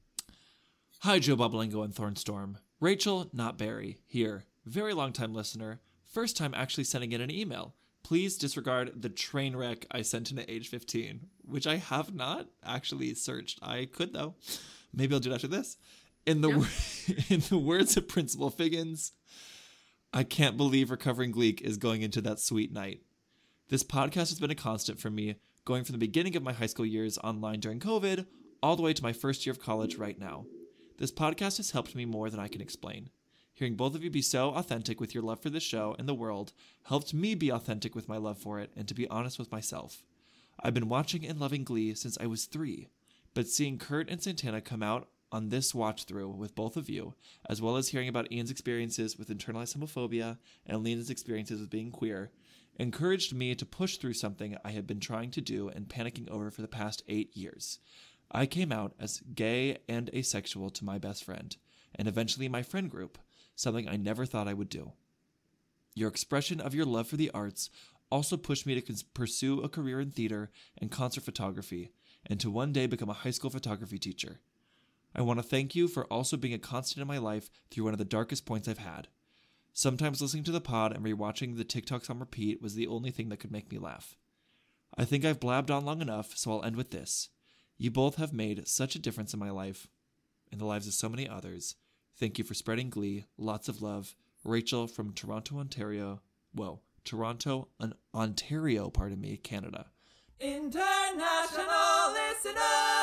Hi, Joe Bobolingo and Thornstorm. Rachel, not Barry, here. Very long-time listener. First time actually sending in an email. Please disregard the train wreck I sent in at age fifteen, which I have not actually searched. I could, though. Maybe I'll do it after this. In the, yep. in the words of Principal Figgins, I can't believe Recovering Gleek is going into that sweet night. This podcast has been a constant for me, going from the beginning of my high school years online during COVID, all the way to my first year of college right now. This podcast has helped me more than I can explain. Hearing both of you be so authentic with your love for this show and the world helped me be authentic with my love for it and to be honest with myself. I've been watching and loving Glee since I was three, but seeing Kurt and Santana come out on this watch through with both of you, as well as hearing about Ian's experiences with internalized homophobia and Lena's experiences with being queer, encouraged me to push through something I had been trying to do and panicking over for the past eight years. I came out as gay and asexual to my best friend, and eventually my friend group, something I never thought I would do. Your expression of your love for the arts also pushed me to cons- pursue a career in theater and concert photography, and to one day become a high school photography teacher. I want to thank you for also being a constant in my life through one of the darkest points I've had. Sometimes listening to the pod and rewatching the TikToks on repeat was the only thing that could make me laugh. I think I've blabbed on long enough, so I'll end with this. You both have made such a difference in my life, and the lives of so many others. Thank you for spreading Glee. Lots of love. Rachel from Toronto, Ontario. Whoa, Toronto, on- Ontario, pardon me, Canada. International listener!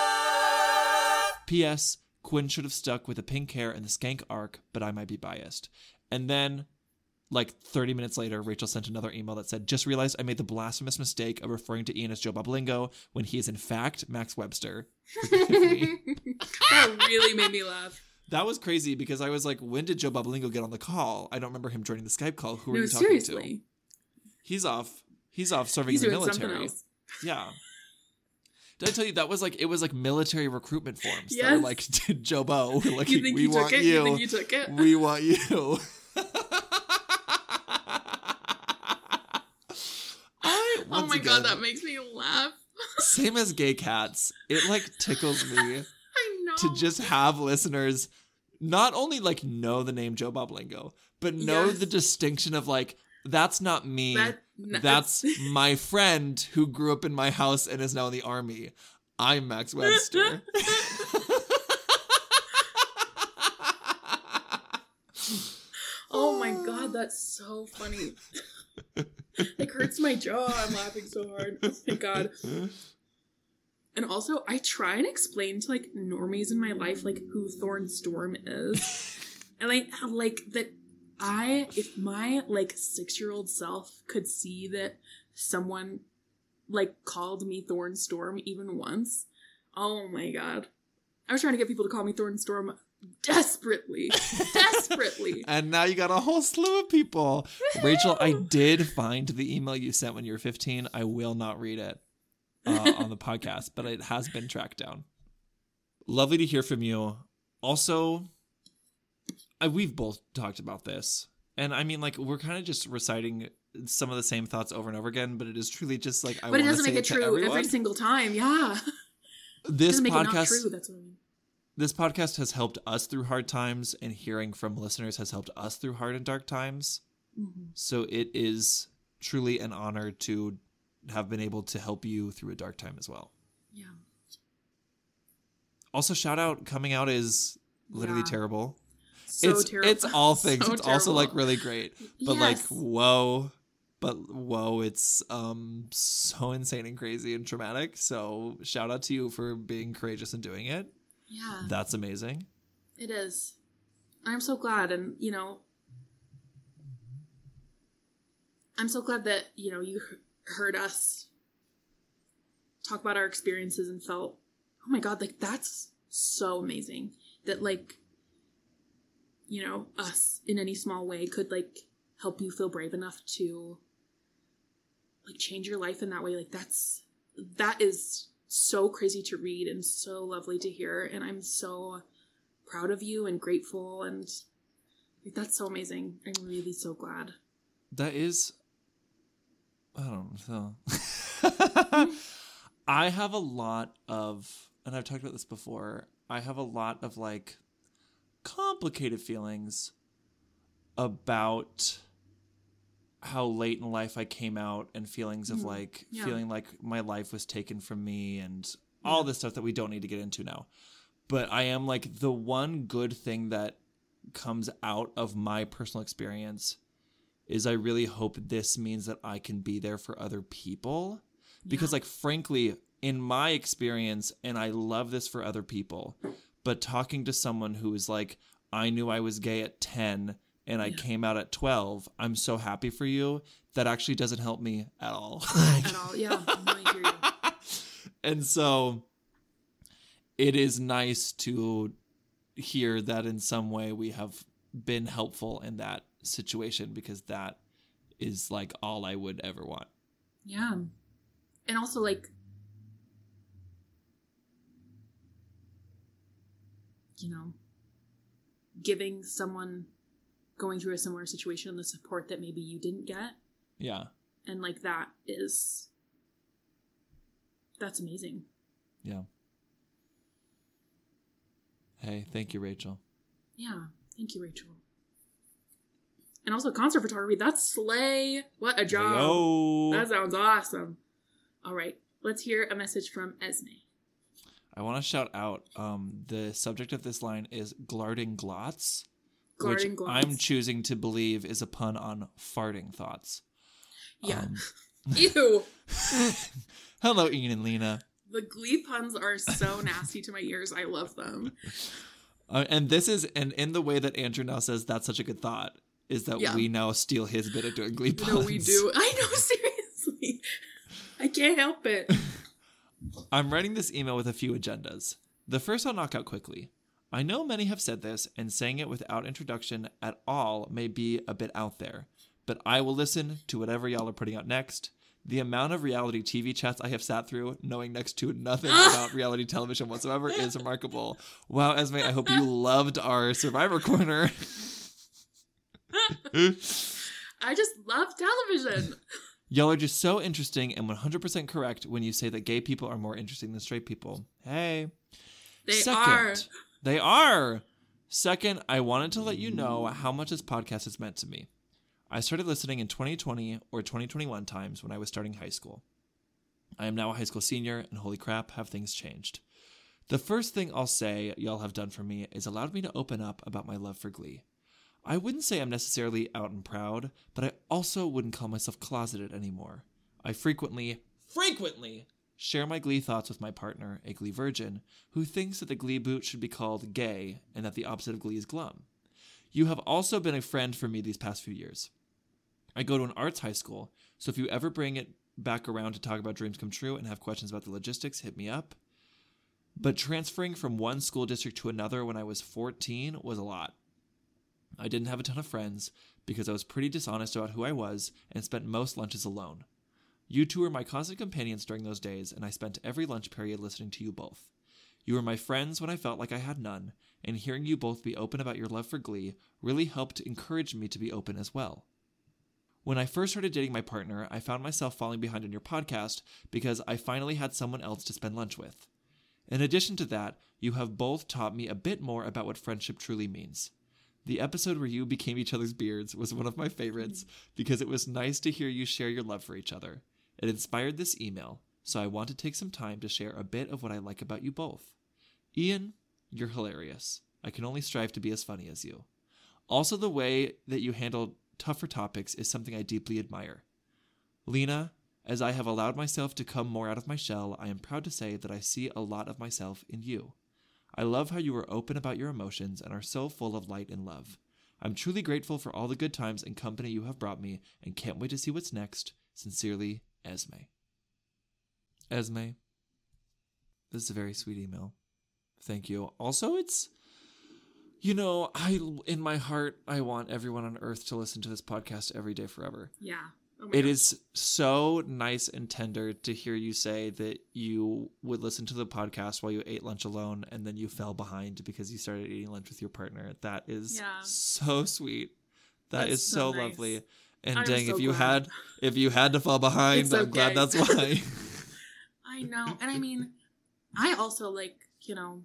P S. Quinn should have stuck with the pink hair and the skank arc, but I might be biased. And then, like thirty minutes later, Rachel sent another email that said, just realized I made the blasphemous mistake of referring to Ian as Joe Bobolingo when he is in fact Max Webster. That really made me laugh. That was crazy because I was like, when did Joe Bobolingo get on the call? I don't remember him joining the Skype call. Who no, are you talking seriously. to? He's off. He's off serving He's in the doing military. something else. Yeah. Did I tell you that was like, it was like military recruitment forms yes. that were like, Joe Bo, like, you think we you want took it? you. You think you took it? We want you. I, oh my again, God, that makes me laugh. Same as gay cats. It like tickles me I know. to just have listeners not only like know the name Joe Bob Lingo, but know Yes. the distinction of like, that's not me. That- no, that's my friend who grew up in my house and is now in the army. I'm Max Webster. Oh my god, that's so funny. Like, hurts my jaw. I'm laughing so hard. Oh my god. And also, I try and explain to like normies in my life like who Thorn Storm is. And like like that I if my like six-year-old self could see that someone like called me Thorn Storm even once. Oh my god. I was trying to get people to call me Thorn Storm desperately. Desperately. And now you got a whole slew of people. Rachel, I did find the email you sent when you were fifteen. I will not read it uh, on the podcast, but it has been tracked down. Lovely to hear from you. Also, I, we've both talked about this. And I mean, like, we're kind of just reciting some of the same thoughts over and over again, but it is truly just like, I But it want to doesn't say make it to true everyone. every single time. Yeah. This doesn't make it not podcast, true. That's what I mean. this podcast has helped us through hard times, and hearing from listeners has helped us through hard and dark times. Mm-hmm. So it is truly an honor to have been able to help you through a dark time as well. Yeah. Also, shout out, coming out is literally Yeah. terrible. So it's terrible. it's all things. So it's also like terrible. really great. But like, Yes. whoa. But whoa, it's um so insane and crazy and traumatic. So shout out to you for being courageous and doing it. Yeah. That's amazing. It is. I'm so glad. And, you know, I'm so glad that, you know, you he- heard us talk about our experiences and felt, oh my God, like, that's so amazing. That, like, you know, us in any small way could, like, help you feel brave enough to, like, change your life in that way. Like, that's, that is so crazy to read and so lovely to hear. And I'm so proud of you and grateful, and like, that's so amazing. I'm really so glad. That is, I don't know. I have a lot of, and I've talked about this before, I have a lot of like complicated feelings about how late in life I came out, and feelings of like Yeah. feeling like my life was taken from me and all this stuff that we don't need to get into now. But I am like, the one good thing that comes out of my personal experience is I really hope this means that I can be there for other people. Because like, frankly, in my experience, and I love this for other people, but talking to someone who is like, I knew I was gay at ten and I Yeah. came out at twelve, I'm so happy for you. That actually doesn't help me at all. At all. Yeah. No, I hear you. And so it is nice to hear that in some way we have been helpful in that situation, because that is like all I would ever want. Yeah. And also, like, you know, giving someone going through a similar situation the support that maybe you didn't get. Yeah. And like, that is, that's amazing. Yeah. Hey, thank you, Rachel. Yeah. Thank you, Rachel. And also concert photography. That's slay. What a job. Yo. That sounds awesome. All right. Let's hear a message from Esme. I want to shout out, um, the subject of this line is Glarding Glots, Glarding which Glots. I'm choosing to believe is a pun on farting thoughts. Yeah. Um, Ew. hello, Ian and Lena. The Glee puns are so nasty to my ears. I love them. Uh, and this is, and in the way that Andrew now says that's such a good thought, is that Yeah. we now steal his bit of doing Glee puns. No, we do. I know, seriously. I can't help it. I'm writing this email with a few agendas. The first I'll knock out quickly. I know many have said this, and saying it without introduction at all may be a bit out there, but I will listen to whatever y'all are putting out next. The amount of reality T V chats I have sat through, knowing next to nothing about reality television whatsoever, is remarkable. Wow, Esme, I hope you loved our Survivor Corner. I just love television. Y'all are just so interesting and one hundred percent correct when you say that gay people are more interesting than straight people. Hey. They Second, are. They are. Second, I wanted to let you know how much this podcast has meant to me. I started listening in twenty twenty or twenty twenty-one times when I was starting high school. I am now a high school senior, and holy crap, have things changed. The first thing I'll say y'all have done for me is allowed me to open up about my love for Glee. I wouldn't say I'm necessarily out and proud, but I also wouldn't call myself closeted anymore. I frequently, frequently share my Glee thoughts with my partner, a Glee virgin, who thinks that the Glee boot should be called gay and that the opposite of Glee is glum. You have also been a friend for me these past few years. I go to an arts high school, so if you ever bring it back around to talk about dreams come true and have questions about the logistics, hit me up. But transferring from one school district to another when I was fourteen was a lot. I didn't have a ton of friends because I was pretty dishonest about who I was and spent most lunches alone. You two were my constant companions during those days, and I spent every lunch period listening to you both. You were my friends when I felt like I had none, and hearing you both be open about your love for Glee really helped encourage me to be open as well. When I first started dating my partner, I found myself falling behind on your podcast because I finally had someone else to spend lunch with. In addition to that, you have both taught me a bit more about what friendship truly means. The episode where you became each other's beards was one of my favorites because it was nice to hear you share your love for each other. It inspired this email, so I want to take some time to share a bit of what I like about you both. Ian, you're hilarious. I can only strive to be as funny as you. Also, the way that you handle tougher topics is something I deeply admire. Lena, as I have allowed myself to come more out of my shell, I am proud to say that I see a lot of myself in you. I love how you are open about your emotions and are so full of light and love. I'm truly grateful for all the good times and company you have brought me and can't wait to see what's next. Sincerely, Esme. Esme, this is a very sweet email. Thank you. Also, it's, you know, I in my heart, I want everyone on earth to listen to this podcast every day forever. Yeah. Oh it God. is so nice and tender to hear you say that you would listen to the podcast while you ate lunch alone and then you fell behind because you started eating lunch with your partner. That is yeah. so sweet. That that's is so, so nice. Lovely. And I'm dang, so if you glad. had if you had to fall behind, it's I'm okay. glad that's why. I know. And I mean, I also like, you know,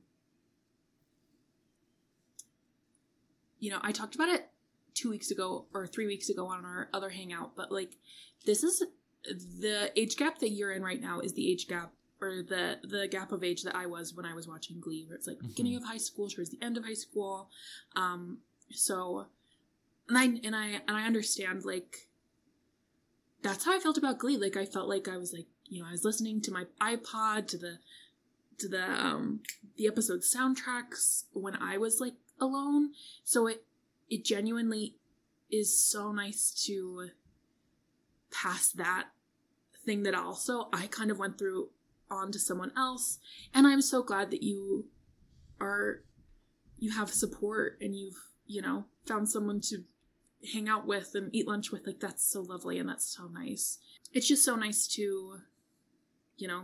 you know, I talked about it two weeks ago or three weeks ago on our other hangout, but like this is the age gap that you're in right now is the age gap or the the gap of age that I was when I was watching Glee, where it's like mm-hmm. beginning of high school towards the end of high school. Um, so and I and I and I understand like that's how I felt about Glee. Like I felt like I was like, you know, I was listening to my iPod to the to the um the episode soundtracks when I was like alone. So it it genuinely is so nice to pass that thing that also I kind of went through on to someone else. And I'm so glad that you are, you have support and you've, you know, found someone to hang out with and eat lunch with. Like, that's so lovely and that's so nice. It's just so nice to, you know,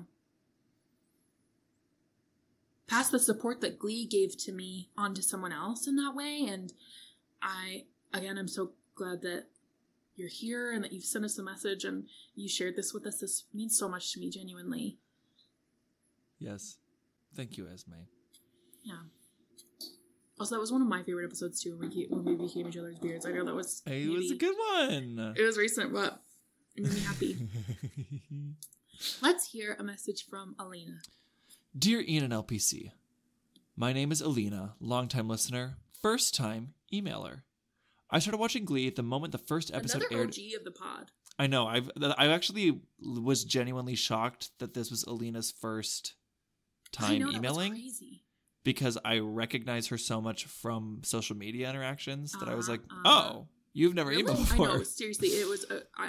pass the support that Glee gave to me onto someone else in that way. And I, again, I'm so glad that you're here and that you've sent us a message and you shared this with us. This means so much to me, genuinely. Yes. Thank you, Esme. Yeah. Also, that was one of my favorite episodes, too, when we, when we became each other's beards. I know that was... It maybe, was a good one. It was recent, but it made me happy. Let's hear a message from Alina. Dear Ian and L P C, my name is Alina, longtime listener, first-time emailer. I started watching Glee the moment the first episode Another aired. O G of the pod. I know. I've I actually was genuinely shocked that this was Alina's first time I know, emailing. That was crazy. Because I recognize her so much from social media interactions that uh, I was like, uh, oh, you've never really? emailed before. I know. Seriously, it was. Uh, I.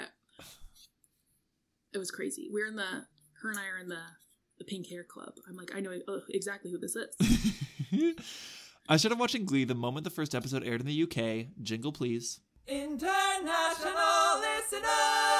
It was crazy. We're in the. Her and I are in the. The Pink Hair Club. I'm like, I know uh, exactly who this is. I started watching Glee the moment the first episode aired in the U K. Jingle, please. International listener!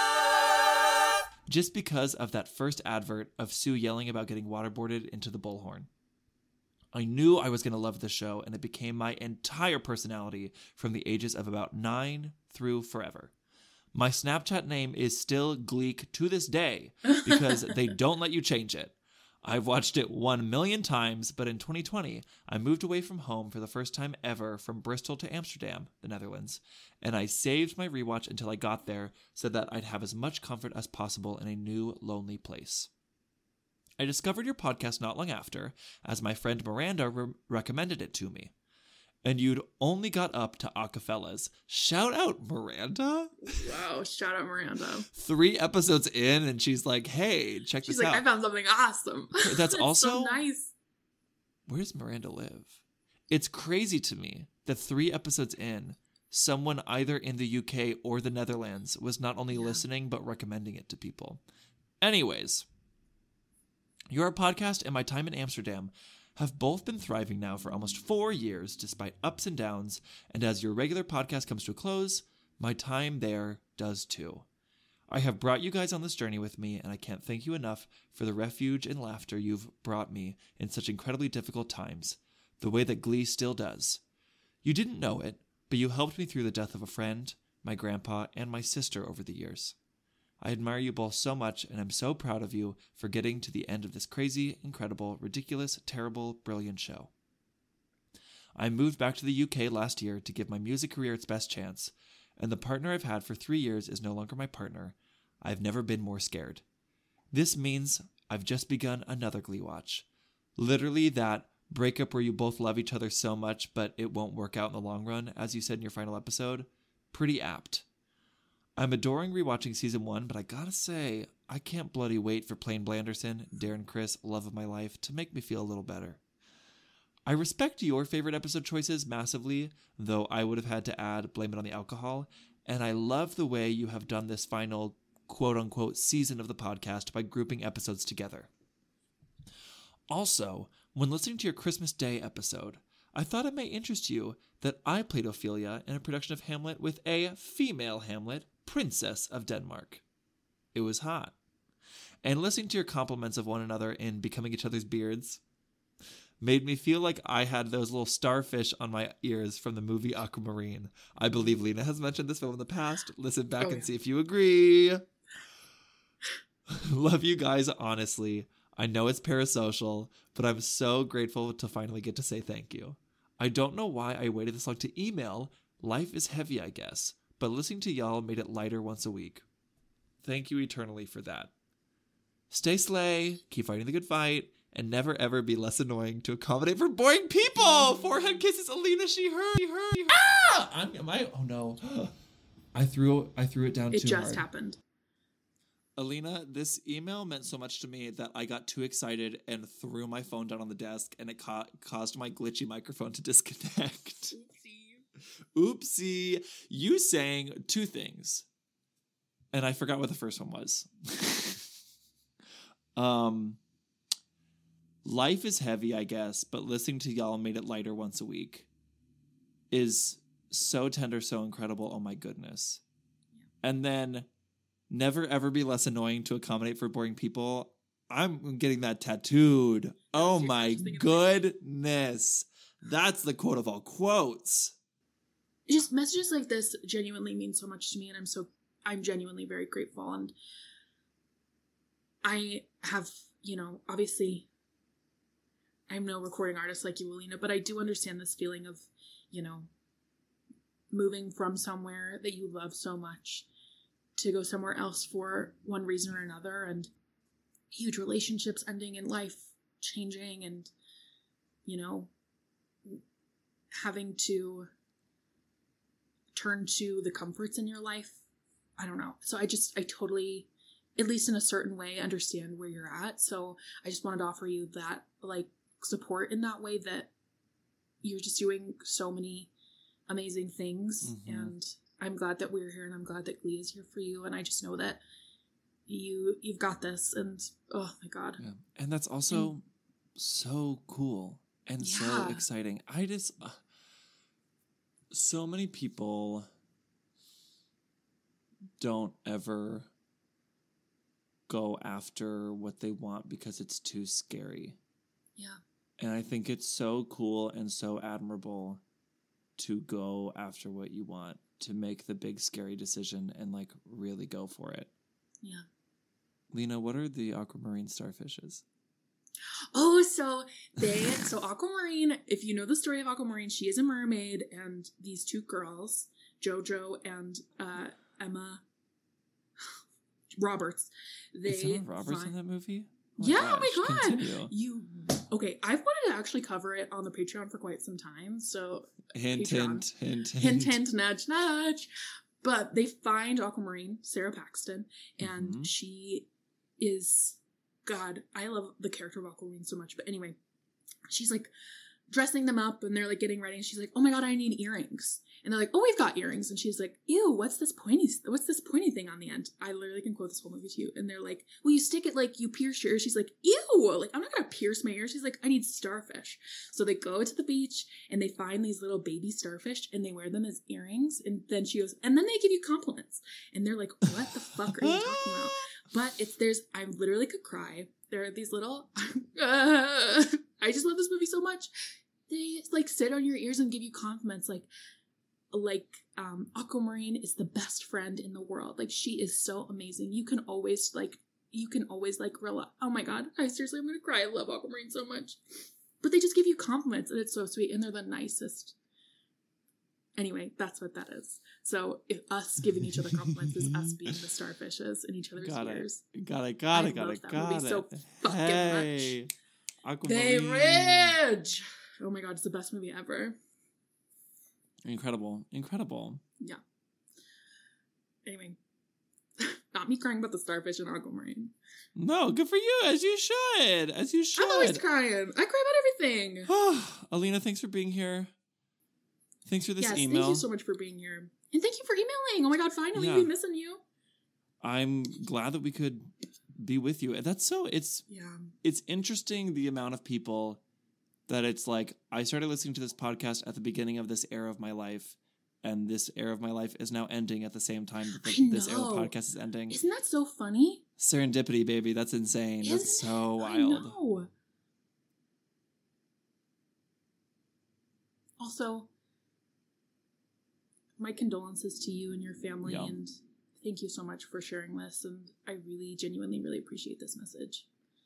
Just because of that first advert of Sue yelling about getting waterboarded into the bullhorn. I knew I was going to love the show, and it became my entire personality from the ages of about nine through forever. My Snapchat name is still Gleek to this day because they don't let you change it. I've watched it one million times, but in twenty twenty, I moved away from home for the first time ever from Bristol to Amsterdam, the Netherlands, and I saved my rewatch until I got there so that I'd have as much comfort as possible in a new, lonely place. I discovered your podcast not long after, as my friend Miranda re- recommended it to me. And you'd only got up to Acapellas. Shout out, Miranda. Wow, shout out, Miranda. Three episodes in, and she's like, hey, check she's this like, out. I found something awesome. That's also so nice. Where does Miranda live? It's crazy to me that three episodes in, someone either in the U K or the Netherlands was not only yeah. listening, but recommending it to people. Anyways, your podcast and my time in Amsterdam have both been thriving now for almost four years, despite ups and downs, and as your regular podcast comes to a close, my time there does too. I have brought you guys on this journey with me, and I can't thank you enough for the refuge and laughter you've brought me in such incredibly difficult times, the way that Glee still does. You didn't know it, but you helped me through the death of a friend, my grandpa, and my sister over the years. I admire you both so much, and I'm so proud of you for getting to the end of this crazy, incredible, ridiculous, terrible, brilliant show. I moved back to the U K last year to give my music career its best chance, and the partner I've had for three years is no longer my partner. I've never been more scared. This means I've just begun another Glee watch. Literally that breakup where you both love each other so much, but it won't work out in the long run, as you said in your final episode. Pretty apt. I'm adoring rewatching season one, but I gotta say, I can't bloody wait for Plain Blanderson, Darren Criss, love of my life, to make me feel a little better. I respect your favorite episode choices massively, though I would have had to add Blame It on the Alcohol, and I love the way you have done this final quote-unquote season of the podcast by grouping episodes together. Also, when listening to your Christmas Day episode, I thought it may interest you that I played Ophelia in a production of Hamlet with a female Hamlet, Princess of Denmark. It was hot. And listening to your compliments of one another in Becoming Each Other's Beards made me feel like I had those little starfish on my ears from the movie Aquamarine. I believe Lena has mentioned this film in the past. Listen back oh, and yeah. see if you agree. Love you guys, honestly. I know it's parasocial, but I'm so grateful to finally get to say thank you. I don't know why I waited this long to email. Life is heavy, I guess, but listening to y'all made it lighter once a week. Thank you eternally for that. Stay slay, keep fighting the good fight, and never ever be less annoying to accommodate for boring people! Forehead kisses, Alina, she, her, she, her, she, her. Ah! I'm, am I, oh no. I threw, I threw it down it too hard. It just happened. Alina, this email meant so much to me that I got too excited and threw my phone down on the desk, and it ca- caused my glitchy microphone to disconnect. Oopsie. Oopsie. You sang two things, and I forgot what the first one was. um, life is heavy, I guess, but listening to y'all made it lighter once a week is so tender, so incredible. Oh my goodness. Yeah. And then never ever be less annoying to accommodate for boring people. I'm getting that tattooed. Oh my goodness. That's the quote of all quotes. Just messages like this genuinely mean so much to me, and I'm so I'm genuinely very grateful. And I have, you know, obviously I'm no recording artist like you, Alina, but I do understand this feeling of, you know, moving from somewhere that you love so much to go somewhere else for one reason or another, and huge relationships ending and life changing, and, you know, having to turn to the comforts in your life. I don't know. So I just, I totally, at least in a certain way, understand where you're at. So I just wanted to offer you that, like, support in that way, that you're just doing so many amazing things. Mm-hmm. And I'm glad that we're here, and I'm glad that Glee is here for you. And I just know that you, you've got this, and oh my God. Yeah. And that's also and, so cool and yeah. so exciting. I just, uh, so many people don't ever go after what they want because it's too scary. Yeah. And I think it's so cool and so admirable to go after what you want, to make the big scary decision and, like, really go for it. Yeah. Lena, what are the aquamarine starfishes? Oh, so they, so Aquamarine, if you know the story of Aquamarine, she is a mermaid, and these two girls, JoJo and uh, Emma Roberts, they Is Emma Roberts find, in that movie? Oh yeah, gosh, oh my god. continue. You okay, I've wanted to actually cover it on the Patreon for quite some time, so Hint, Patreon. hint, hint, hint, hint, nudge, nudge. But they find Aquamarine, Sarah Paxton, and Mhm. she is, God, I love the character of Aquamarine so much. But anyway, she's like dressing them up, and they're like getting ready, and she's like, "Oh my god, I need earrings." And they're like, "Oh, we've got earrings." And she's like, "Ew, what's this pointy? What's this pointy thing on the end?" I literally can quote this whole movie to you. And they're like, "Well, you stick it like you pierce your ears." She's like, "Ew, like I'm not gonna pierce my ears." She's like, "I need starfish." So they go to the beach and they find these little baby starfish and they wear them as earrings. And then she goes, and then they give you compliments. And they're like, "What the fuck are you talking about?" But it's there's I literally could cry. There are these little. uh, I just love this movie so much. They like sit on your ears and give you compliments, like. Like, um, Aquamarine is the best friend in the world. Like, she is so amazing. You can always, like, you can always, like, rely. Oh my god, I seriously, I'm gonna cry. I love Aquamarine so much. But they just give you compliments, and it's so sweet, and they're the nicest. Anyway, that's what that is. So, if us giving each other compliments is us being the starfishes in each other's Got it. ears. Got it, got I it, got love it, that got movie it. so fucking hey, much. Bay Aquamarine. Ridge! Oh my god, it's the best movie ever. Incredible, incredible. Yeah. Anyway, not me crying about the starfish and Aquamarine. No, good for you, as you should, as you should. I'm always crying. I cry about everything. Alina, thanks for being here. Thanks for this yes, email. thank you so much for being here. And thank you for emailing. Oh my god, finally, Yeah. we've been missing you. I'm glad that we could be with you. That's so, it's, Yeah. it's interesting the amount of people that it's like, I started listening to this podcast at the beginning of this era of my life, and this era of my life is now ending at the same time that the, I this era of know. podcast is ending. Isn't that so funny? Serendipity, baby. That's insane. Isn't That's so it? wild. I know. Also, my condolences to you and your family, Yeah. and thank you so much for sharing this, and I really, genuinely, really appreciate this message.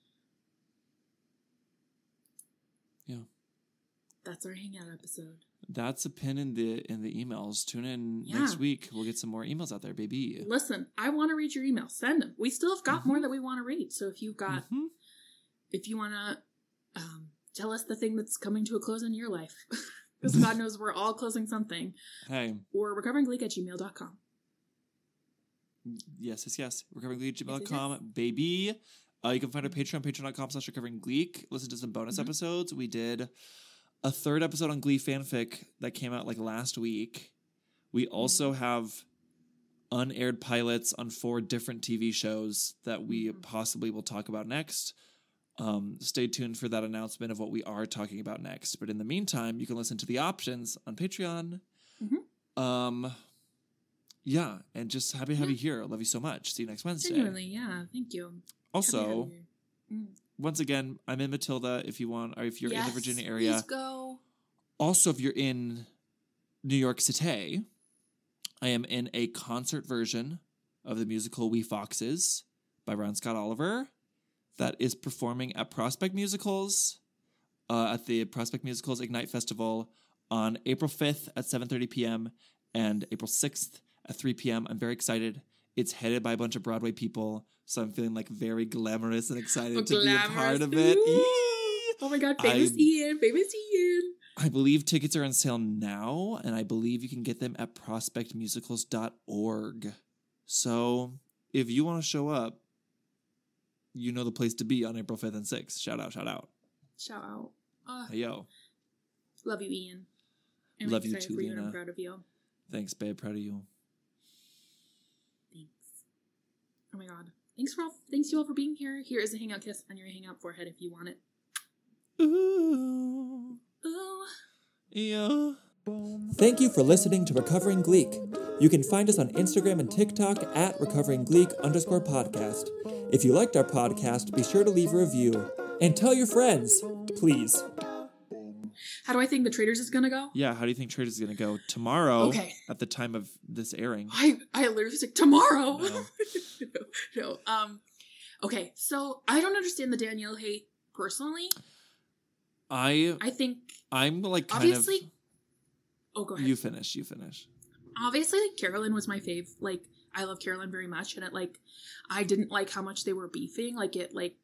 Yeah. That's our hangout episode. That's a pin in the in the emails. Tune in Yeah. next week. We'll get some more emails out there, baby. Listen, I want to read your emails. Send them. We still have got Mm-hmm. more that we want to read. So if you've got, Mhm. if you want to um, tell us the thing that's coming to a close in your life, because God knows we're all closing something, Hey, or recoveringgleek at gmail dot com. yes, yes, yes. recovering gleek at gmail dot Yes, com, yes, yes. baby. Uh, you can find our Patreon, patreon dot com slash recovering gleek. Listen to some bonus Mhm. episodes. We did a third episode on Glee fanfic that came out like last week. We also have unaired pilots on four different T V shows that we Mhm. possibly will talk about next. Um, stay tuned for that announcement of what we are talking about next. But in the meantime, you can listen to the options on Patreon. Mhm. Um, yeah, and just happy to have Yeah. you here. I love you so much. See you next Wednesday. Genuinely, yeah. Thank you. Happy to have Also, you here. Mm. once again, I'm in Matilda if you want, or if you're in Yes, the Virginia area. Please go. Also, if you're in New York City, I am in a concert version of the musical We Foxes by Ron Scott Oliver that is performing at Prospect Musicals, uh, at the Prospect Musicals Ignite Festival on April fifth at seven thirty p.m. and April sixth at three p.m. I'm very excited. It's headed by a bunch of Broadway people, so I'm feeling like very glamorous and excited Oh, to be a glamorous. part of it. Ooh. Eee! Oh my god, famous I'm- Ian, famous Ian. I believe tickets are on sale now, and I believe you can get them at prospect musicals dot org. So if you want to show up, you know the place to be on April fifth and sixth. Shout out, shout out. Shout out. Uh, Hey, yo. Love you, Ian. I'm Love you excited too, for you, and I'm Lena. proud of you. Thanks, babe. Proud of you. Thanks. Oh my god. Thanks for all. Thanks you all for being here. Here is a hangout kiss on your hangout forehead if you want it. Ooh. Ooh. Yeah. Thank you for listening to Recovering Gleek. You can find us on Instagram and TikTok at Recovering Gleek underscore podcast. If you liked our podcast, be sure to leave a review. And tell your friends, please. How do I think the Traders is gonna go? Yeah, how do you think Traders is going to go tomorrow Okay. at the time of this airing? I I literally said tomorrow. No. no, no. Um. Okay, so I don't understand the Danielle hate. personally. I I think I'm like kind obviously. of. Oh, go ahead. You finish. You finish. Obviously, like, Carolyn was my fave. Like, I love Carolyn very much, and it like, I didn't like how much they were beefing. Like it, like,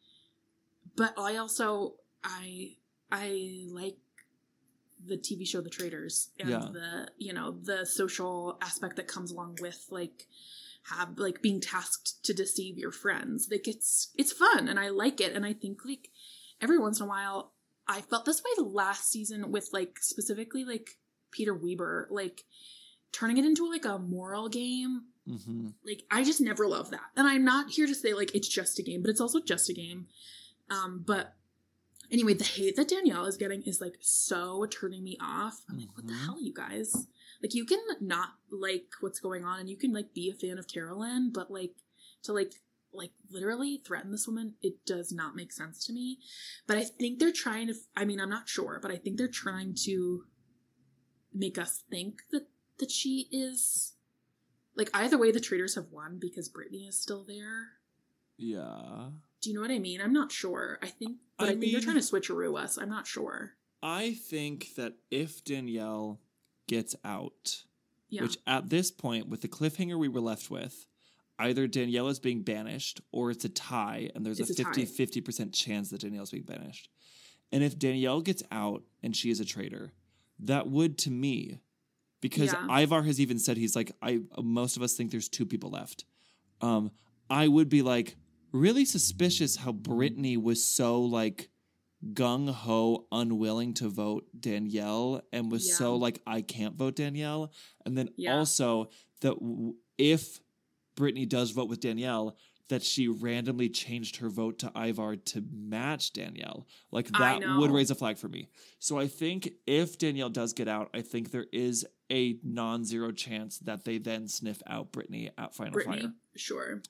but I also I I like the T V show The Traitors and Yeah. the you know the social aspect that comes along with like have like being tasked to deceive your friends. Like it's it's fun and I like it, and I think like every once in a while I felt this way last season with like specifically like Peter Weber, like turning it into like a moral game. Mm-hmm. Like I just never love that, and I'm not here to say like it's just a game, but it's also just a game. Um, but anyway, the hate that Danielle is getting is like so turning me off. I'm like, what the Mhm. hell, you guys? Like, you can not like what's going on, and you can like be a fan of Carolyn, but like to like like literally threaten this woman, it does not make sense to me. But I think they're trying to. I mean, I'm not sure, but I think they're trying to make us think that that she is like either way. The traitors have won because Brittany is still there. Yeah. Do you know what I mean? I'm not sure. I think, but I I, think they're mean- trying to switcheroo us. I'm not sure. I think that if Danielle gets out, Yeah. which at this point, with the cliffhanger we were left with, either Danielle is being banished or it's a tie, and there's It's a a tie. fifty fifty percent chance that Danielle's being banished. And if Danielle gets out and she is a traitor, that would, to me, because Yeah. Ivar has even said he's like, I most of us think there's two people left. Um, I would be like, really suspicious how Brittany was so like gung-ho unwilling to vote Danielle and was Yeah. so like, I can't vote Danielle. And then Yeah. also that w- if Brittany does vote with Danielle, that she randomly changed her vote to Ivar to match Danielle. Like I that would know. raise a flag for me. So I think if Danielle does get out, I think there is a non-zero chance that they then sniff out Brittany at Final Brittany, Fire. sure.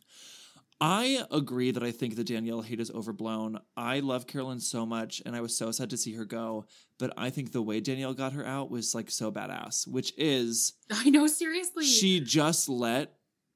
I agree that I think the Danielle hate is overblown. I love Carolyn so much, and I was so sad to see her go. But I think the way Danielle got her out was like so badass, which is I know, seriously. she just let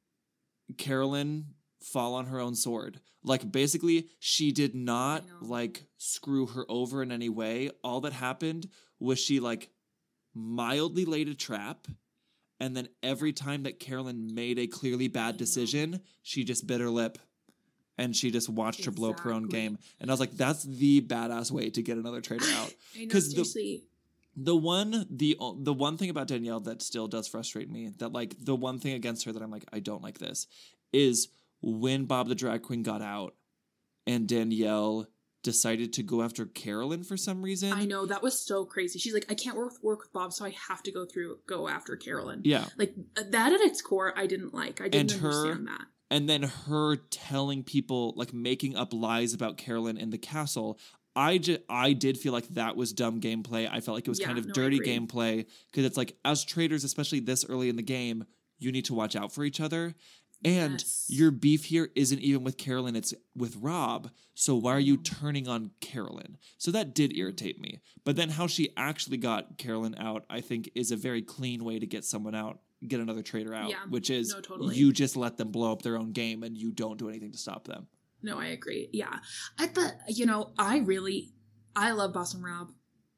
Carolyn fall on her own sword. Like basically, she did not I know. like screw her over in any way. All that happened was she like mildly laid a trap. And then every time that Carolyn made a clearly bad decision, she just bit her lip and she just watched her blow up her own Exactly. game. And I was like, that's the badass way to get another traitor out. I know, 'Cause the- seriously. The one, the the one thing about Danielle that still does frustrate me, that like the one thing against her that I'm like, I don't like this, is when Bob the Drag Queen got out and Danielle decided to go after Carolyn for some reason. I know, that was so crazy. She's like, I can't work, work with Bob, so I have to go through, go after Carolyn. Yeah. Like, that at its core, I didn't like. I didn't And her- understand that. And then her telling people, like making up lies about Carolyn in the castle. I, ju- I did feel like that was dumb gameplay. I felt like it was Yeah, kind of no, I dirty agree. gameplay because it's like, as traders, especially this early in the game, you need to watch out for each other. And Yes. your beef here isn't even with Carolyn, it's with Rob. So why are you turning on Carolyn? So that did irritate me. But then how she actually got Carolyn out, I think, is a very clean way to get someone out, get another traitor out, Yeah, which is no, totally. you just let them blow up their own game and you don't do anything to stop them. No, I agree. Yeah. I thought, you know, I really, I love Boston Rob.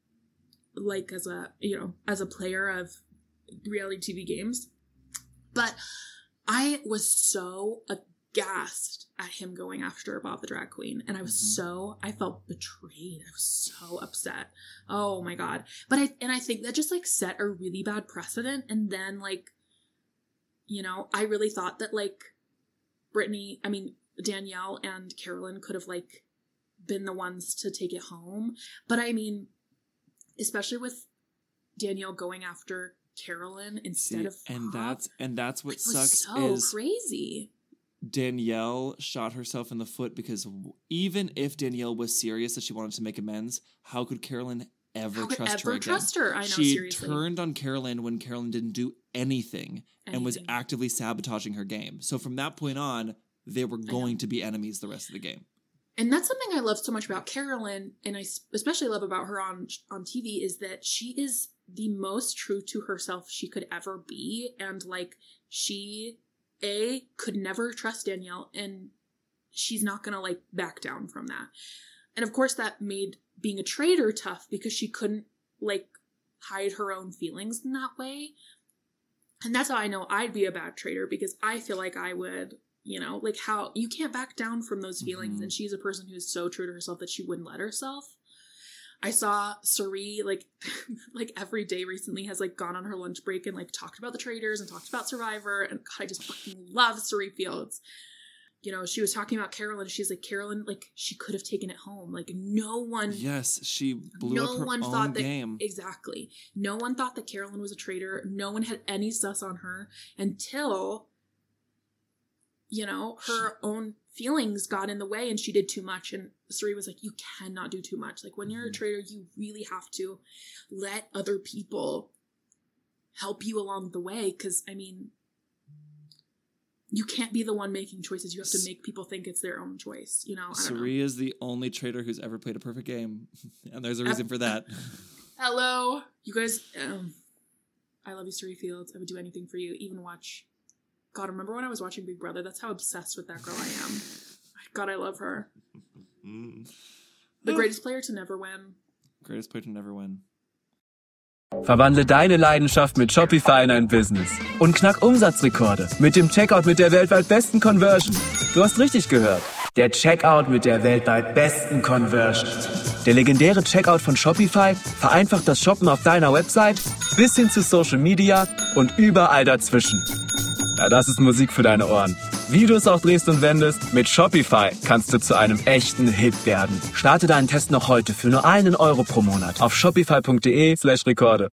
Like, as a, you know, as a player of reality T V games. But I was so aghast at him going after Bob the Drag Queen. And I was Mhm. so, I felt betrayed. I was so upset. Oh my God. But I, and I think that just like set a really bad precedent. And then like, you know, I really thought that like Brittany, I mean, Danielle and Carolyn could have like been the ones to take it home. But I mean, especially with Danielle going after Carolyn instead See, of and Bob, that's and that's what it was sucks so is crazy. Danielle shot herself in the foot because w- even if Danielle was serious that she wanted to make amends, how could Carolyn ever How could trust her ever again? trust her? I know, she seriously. turned on Carolyn when Carolyn didn't do anything, and was Anything. actively sabotaging her game. So from that point on, they were going to be enemies the rest of the game. And that's something I love so much about Carolyn, and I s- especially love about her on on T V, is that she is the most true to herself she could ever be. And like, she, A, could never trust Danielle, and she's not gonna like back down from that. And of course that made being a trader tough because she couldn't like hide her own feelings in that way. And that's how I know I'd be a bad trader, because I feel like I would, you know, like how you can't back down from those feelings. Mm-hmm. And she's a person who's so true to herself that she wouldn't let herself. I saw Cirie like like every day recently has like gone on her lunch break and like talked about the traders and talked about Survivor. And God, I just fucking love Cirie Fields. You know, she was talking about Carolyn. She's like, Carolyn, like she could have taken it home. Like no one. Yes, she blew no up her one own thought that, game. Exactly. No one thought that Carolyn was a traitor. No one had any sus on her until, you know, her she, own feelings got in the way and she did too much. And Cirie was like, you cannot do too much. Like when you're a trader, you really have to let other people help you along the way. Because, I mean, you can't be the one making choices. You have to make people think it's their own choice. You know, Cirie is the only trader who's ever played a perfect game. And there's a reason uh, for that. Hello. You guys, um, I love you, Cirie Fields. I would do anything for you. Even watch. God, remember when I was watching Big Brother? That's how obsessed with that girl I am. God, I love her. The greatest player to never win. Greatest player to never win. Verwandle deine Leidenschaft mit Shopify in ein Business und knack Umsatzrekorde mit dem Checkout mit der weltweit besten Conversion. Du hast richtig gehört. Der Checkout mit der weltweit besten Conversion. Der legendäre Checkout von Shopify vereinfacht das Shoppen auf deiner Website bis hin zu Social Media und überall dazwischen. Ja, das ist Musik für deine Ohren. Wie du es auch drehst und wendest, mit Shopify kannst du zu einem echten Hit werden. Starte deinen Test noch heute für nur einen Euro pro Monat auf shopify.de slash Rekorde.